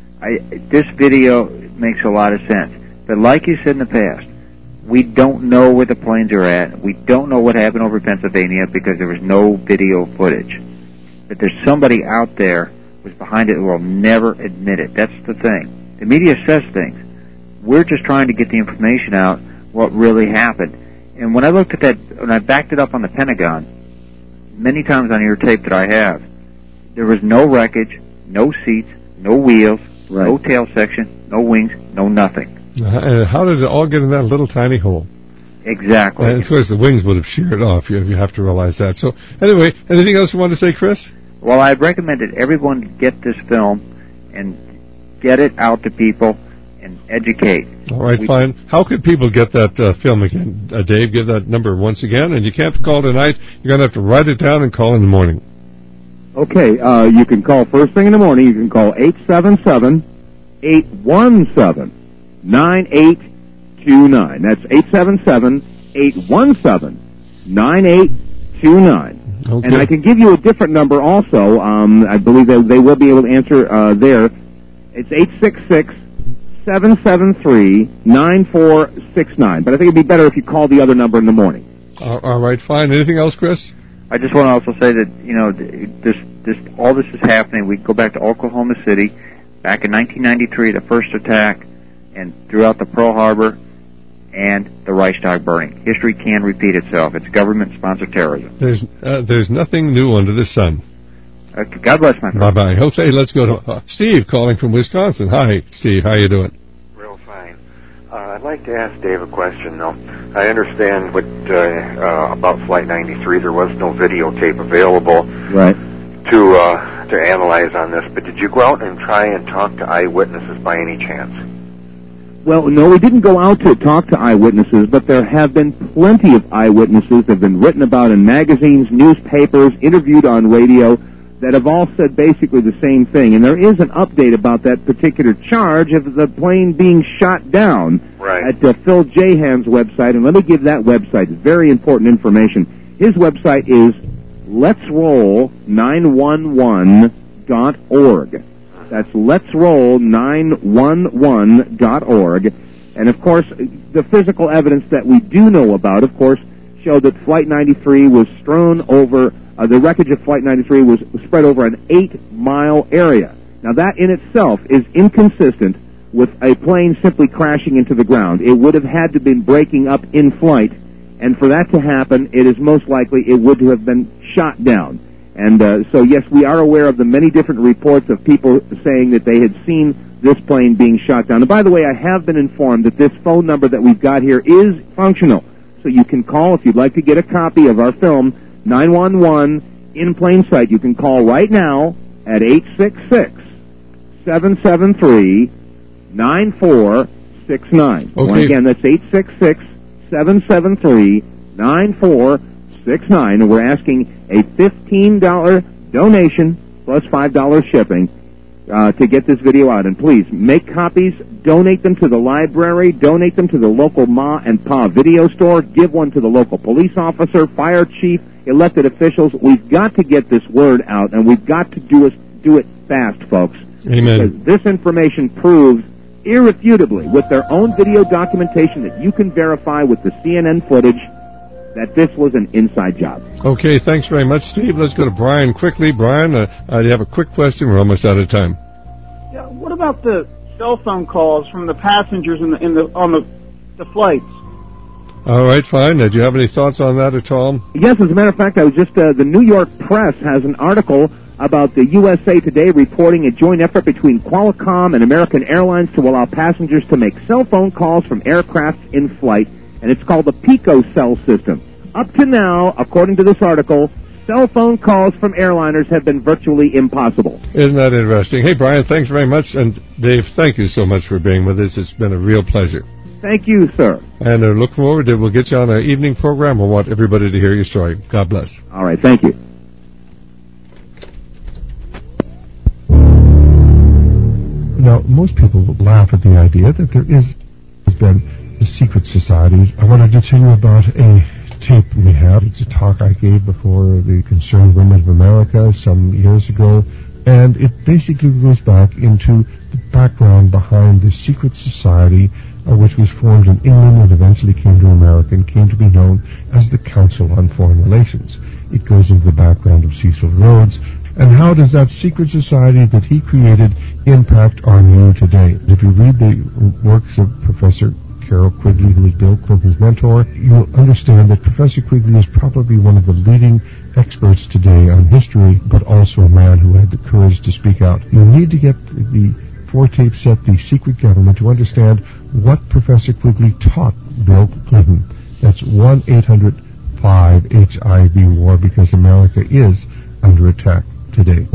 [SPEAKER 11] I, this video makes a lot of sense. But like you said in the past, we don't know where the planes are at. We don't know what happened over Pennsylvania because there was no video footage. But there's somebody out there who's behind it who will never admit it. That's the thing. The media says things. We're just trying to get the information out, what really happened. And when I looked at that, when I backed it up on the Pentagon, many times on your tape that I have, there was no wreckage, no seats, no wheels,
[SPEAKER 2] right.
[SPEAKER 11] no tail section, no wings, no nothing.
[SPEAKER 6] Uh, and how did it all get in that little tiny hole?
[SPEAKER 11] Exactly.
[SPEAKER 6] And of course, the wings would have sheared off. You, you have to realize that. So, anyway, anything else you want to say, Chris?
[SPEAKER 11] Well, I'd recommend that everyone get this film and get it out to people and educate.
[SPEAKER 6] All right,
[SPEAKER 11] we,
[SPEAKER 6] fine. How could people get that uh, film again? Uh, Dave, give that number once again. And you can't call tonight. You're going to have to write it down and call in the morning.
[SPEAKER 2] Okay, uh, you can call first thing in the morning. You can call eight seven seven, eight one seven, nine eight two nine. That's eight seven seven, eight one seven, nine eight two nine.
[SPEAKER 6] Okay.
[SPEAKER 2] And I can give you a different number also. Um, I believe that they will be able to answer uh, there. It's eight six six, seven seven three, nine four six nine. But I think it'd be better if you call the other number in the morning.
[SPEAKER 6] Uh, all right, fine. Anything else, Chris?
[SPEAKER 11] I just want to also say that, you know, this, this, all this is happening. We go back to Oklahoma City, back in nineteen ninety-three, the first attack, and throughout the Pearl Harbor and the Reichstag burning. History can repeat itself. It's government-sponsored terrorism.
[SPEAKER 6] There's uh, there's nothing new under the sun.
[SPEAKER 11] Uh, God bless, my friend.
[SPEAKER 6] Bye-bye. Okay, let's go to uh, Steve calling from Wisconsin. Hi, Steve. How you doing?
[SPEAKER 12] Real fine. Uh, I'd like to ask Dave a question, though. I understand what uh, uh, about Flight ninety-three. There was no videotape available
[SPEAKER 2] right.
[SPEAKER 12] to uh, to analyze on this, but did you go out and try and talk to eyewitnesses by any chance?
[SPEAKER 2] Well, no, we didn't go out to talk to eyewitnesses, but there have been plenty of eyewitnesses that have been written about in magazines, newspapers, interviewed on radio, that have all said basically the same thing. And there is an update about that particular charge of the plane being shot down
[SPEAKER 12] right.
[SPEAKER 2] at uh, Phil Jahan's website. And let me give that website. It's very important information. His website is lets roll nine one one dot org. That's lets roll nine one one dot org. And, of course, the physical evidence that we do know about, of course, showed that Flight ninety-three was strewn over, uh, the wreckage of Flight ninety-three was spread over an eight-mile area. Now, that in itself is inconsistent with a plane simply crashing into the ground. It would have had to have been breaking up in flight, and for that to happen, it is most likely it would have been shot down. And uh, so, yes, we are aware of the many different reports of people saying that they had seen this plane being shot down. And by the way, I have been informed that this phone number that we've got here is functional. So you can call if you'd like to get a copy of our film, nine one one, in plain sight. You can call right now at eight six six, seven seven three, nine four six nine.
[SPEAKER 6] Okay.
[SPEAKER 2] Once again, that's eight six six, seven seven three, nine four six nine. And we're asking a fifteen dollars donation plus five dollars shipping uh, to get this video out. And please, make copies, donate them to the library, donate them to the local Ma and Pa video store, give one to the local police officer, fire chief, elected officials. We've got to get this word out, and we've got to do it, do it fast, folks.
[SPEAKER 1] Amen.
[SPEAKER 2] Because this information proves irrefutably, with their own video documentation that you can verify with the C N N footage, that this was an inside job.
[SPEAKER 1] Okay, thanks very much, Steve. Let's go to Brian quickly. Brian, uh, uh, do you have a quick question? We're almost out of time.
[SPEAKER 13] Yeah, what about the cell phone calls from the passengers in the, in the on the, the flights?
[SPEAKER 1] All right, fine. Uh, do you have any thoughts on that at all?
[SPEAKER 2] Yes, as a matter of fact, I was just, uh, the New York Press has an article about the U S A Today reporting a joint effort between Qualcomm and American Airlines to allow passengers to make cell phone calls from aircraft in flight, and it's called the PicoCell system. Up to now, according to this article, cell phone calls from airliners have been virtually impossible.
[SPEAKER 1] Isn't that interesting? Hey, Brian, thanks very much. And Dave, thank you so much for being with us. It's been a real pleasure.
[SPEAKER 2] Thank you, sir.
[SPEAKER 1] And uh, look forward to, we'll get you on an evening program. We'll want everybody to hear your story. God bless.
[SPEAKER 2] All right, thank you.
[SPEAKER 6] Now, most people laugh at the idea that there is has been secret societies. I wanted to tell you about a tape we have. It's a talk I gave before the Concerned Women of America some years ago, and it basically goes back into the background behind the secret society uh, which was formed in England and eventually came to America and came to be known as the Council on Foreign Relations. It goes into the background of Cecil Rhodes. And how does that secret society that he created impact on you today? If you read the works of Professor Carroll Quigley, who was Bill Clinton's mentor, you'll understand that Professor Quigley is probably one of the leading experts today on history, but also a man who had the courage to speak out. You need to get the four-tape set, The Secret Government, to understand what Professor Quigley taught Bill Clinton. That's one eight hundred five H I V war, because America is under attack today.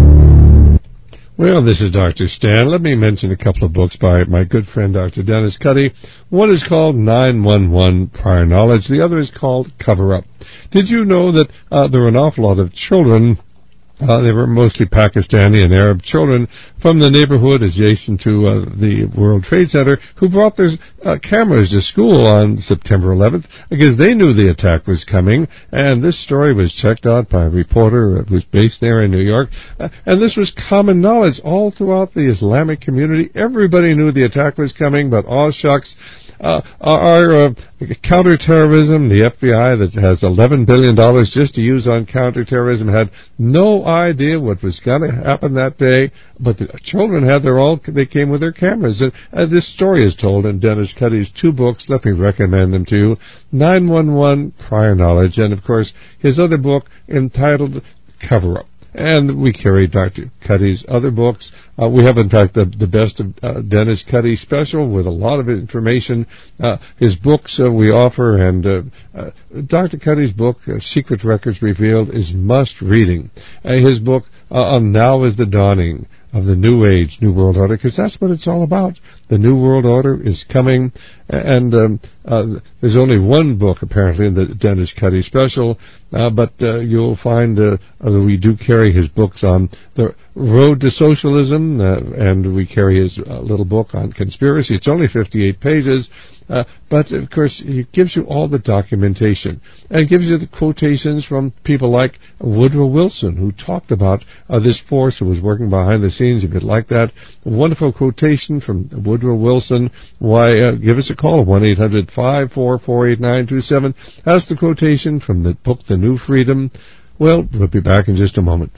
[SPEAKER 1] Well, this is Doctor Stan. Let me mention a couple of books by my good friend Doctor Dennis Cuddy. One is called nine one one Prior Knowledge. The other is called Cover Up. Did you know that uh, there were an awful lot of children, uh, they were mostly Pakistani and Arab children from the neighborhood adjacent to uh, the World Trade Center, who brought their uh, cameras to school on September eleventh because they knew the attack was coming. And this story was checked out by a reporter who's based there in New York. Uh, and this was common knowledge all throughout the Islamic community. Everybody knew the attack was coming, but aw shucks. Uh, our uh, counterterrorism, the F B I that has eleven billion dollars just to use on counterterrorism, had no idea what was going to happen that day, but the children had their own, they came with their cameras. And uh, this story is told in Dennis Cuddy's two books. Let me recommend them to you. nine one one Prior Knowledge, and of course his other book entitled Cover Up. And we carry Doctor Cuddy's other books. Uh, we have, in fact, the, the Best of uh, Dennis Cuddy special with a lot of information. Uh, his books uh, we offer, and uh, uh, Doctor Cuddy's book, uh, Secret Records Revealed, is must-reading. Uh, his book uh, on Now is the Dawning of the New Age, New World Order, because that's what it's all about. The New World Order is coming, and um, uh, there's only one book, apparently, in the Dennis Cuddy special, uh, but uh, you'll find uh, uh, we do carry his books on the road to socialism, uh, and we carry his uh, little book on conspiracy. It's only fifty-eight pages, uh, but, of course, it gives you all the documentation, and it gives you the quotations from people like Woodrow Wilson, who talked about uh, this force who was working behind the scenes, if you'd like that. A wonderful quotation from Woodrow Wilson. Why, uh, give us a call, one eight hundred five four four eight nine two seven. That's the quotation from the book, The New Freedom. Well, we'll be back in just a moment.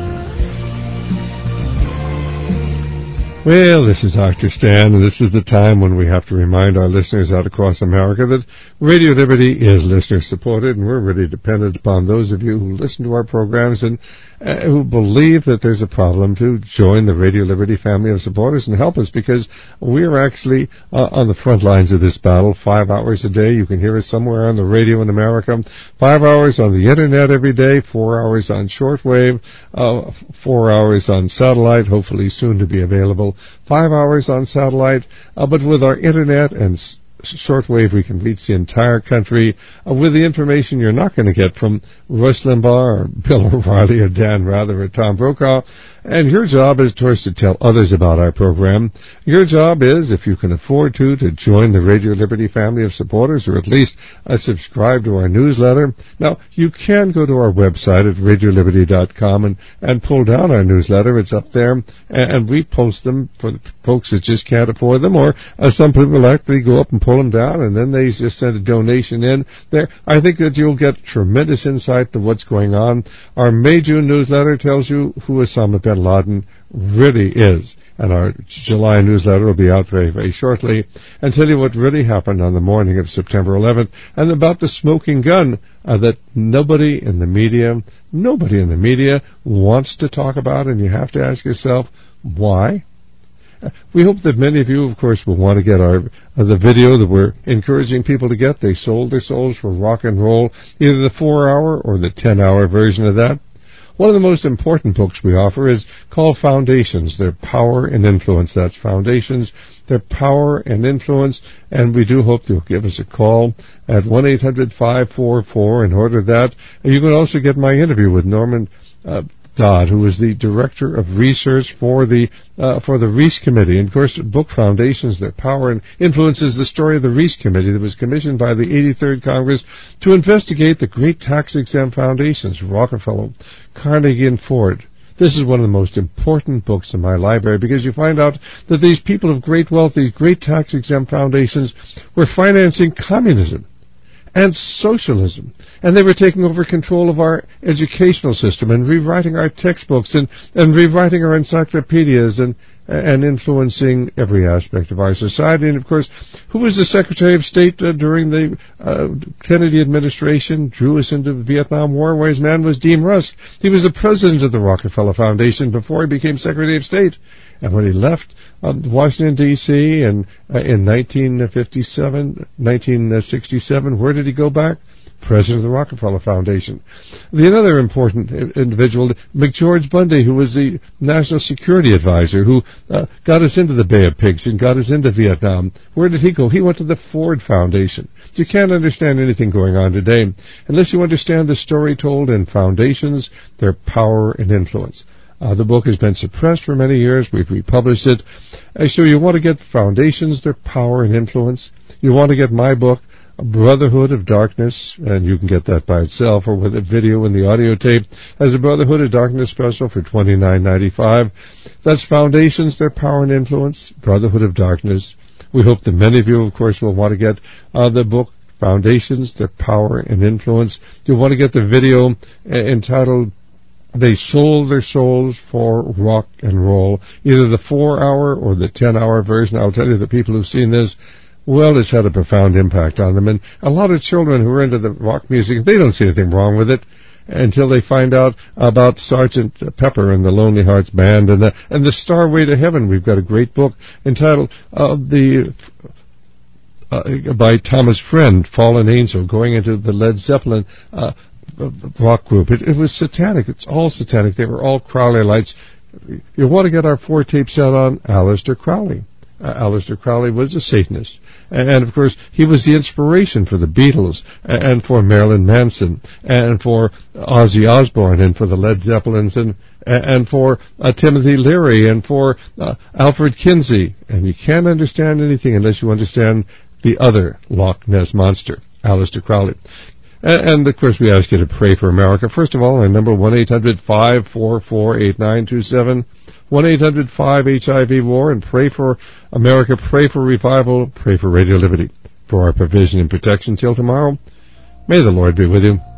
[SPEAKER 1] Well, this is Doctor Stan, and this is the time when we have to remind our listeners out across America that Radio Liberty is listener-supported, and we're really dependent upon those of you who listen to our programs and uh, who believe that there's a problem to join the Radio Liberty family of supporters and help us, because we are actually uh, on the front lines of this battle five hours a day. You can hear us somewhere on the radio in America, five hours on the Internet every day, four hours on shortwave, uh, four hours on satellite, hopefully soon to be available. Five hours on satellite, uh, but with our Internet and s- shortwave, we can reach the entire country uh, with the information you're not going to get from Rush Limbaugh or Bill O'Reilly or Dan Rather or Tom Brokaw.
[SPEAKER 6] And your job is, of course, to tell others about our program. Your job is, if you can afford to, to join the Radio Liberty family of supporters, or at least uh, subscribe to our newsletter. Now, you can go to our website at radio liberty dot com and, and pull down our newsletter. It's up there, and, and we post them for the folks that just can't afford them, or uh, some people actually go up and pull them down, and then they just send a donation in there. I think that you'll get tremendous insight into what's going on. Our May June newsletter tells you who Osama bin Laden really is, and our July newsletter will be out very, very shortly, and tell you what really happened on the morning of September eleventh, and about the smoking gun uh, that nobody in the media, nobody in the media wants to talk about, and you have to ask yourself, why? We hope that many of you, of course, will want to get our uh, the video that we're encouraging people to get. They sold their souls for rock and roll, either the four-hour or the ten-hour version of that. One of the most important books we offer is called Foundations, Their Power and Influence. That's Foundations, Their Power and Influence, and we do hope you'll give us a call at one eight hundred five four four and order that. And you can also get my interview with Norman uh, Dodd, who is the Director of Research for the uh, for the Reese Committee. And, of course, book Foundations, Their Power and Influence is the story of the Reese Committee that was commissioned by the eighty-third Congress to investigate the great tax-exempt foundations, Rockefeller, Carnegie, and Ford. This is one of the most important books in my library because you find out that these people of great wealth, these great tax-exempt foundations, were financing communism and socialism, and they were taking over control of our educational system and rewriting our textbooks and, and rewriting our encyclopedias and and influencing every aspect of our society. And, of course, who was the Secretary of State uh, during the uh, Kennedy administration, drew us into the Vietnam War? Wise man was Dean Rusk. He was the president of the Rockefeller Foundation before he became Secretary of State. And when he left uh, Washington, D C in, uh, in nineteen fifty-seven, nineteen sixty-seven, where did he go back? President of the Rockefeller Foundation. The other important individual, McGeorge Bundy, who was the National Security Advisor, who uh, got us into the Bay of Pigs and got us into Vietnam. Where did he go? He went to the Ford Foundation. You can't understand anything going on today unless you understand the story told in Foundations, Their Power and Influence. Uh, the book has been suppressed for many years. We've republished it. Uh, so you want to get Foundations, Their Power and Influence. You want to get my book, Brotherhood of Darkness, and you can get that by itself or with a video and the audio tape as a Brotherhood of Darkness special for twenty-nine ninety-five. That's Foundations, Their Power and Influence, Brotherhood of Darkness. We hope that many of you, of course, will want to get uh, the book Foundations, Their Power and Influence. You'll want to get the video uh, entitled They Sold Their Souls for Rock and Roll, either the four-hour or the ten-hour version. I'll tell you, the people who've seen this, well, it's had a profound impact on them. And a lot of children who are into the rock music, they don't see anything wrong with it until they find out about Sergeant Pepper and the Lonely Hearts Band and the, and the Starway to Heaven. We've got a great book entitled uh, the uh, by Thomas Friend, Fallen Angel, going into the Led Zeppelin uh, rock group. It, it was satanic. It's all satanic. They were all Crowley-lights. You want to get our four tapes out on Aleister Crowley. Uh, Aleister Crowley was a Satanist. And, and, of course, he was the inspiration for the Beatles and, and for Marilyn Manson and for Ozzy Osbourne and for the Led Zeppelins and and for uh, Timothy Leary and for uh, Alfred Kinsey. And you can't understand anything unless you understand the other Loch Ness Monster, Aleister Crowley. And, and, of course, we ask you to pray for America. First of all, our number one eight hundred five four four eight nine two seven, one eight hundred five H I V war, and pray for America, pray for revival, pray for Radio Liberty, for our provision and protection till tomorrow. May the Lord be with you.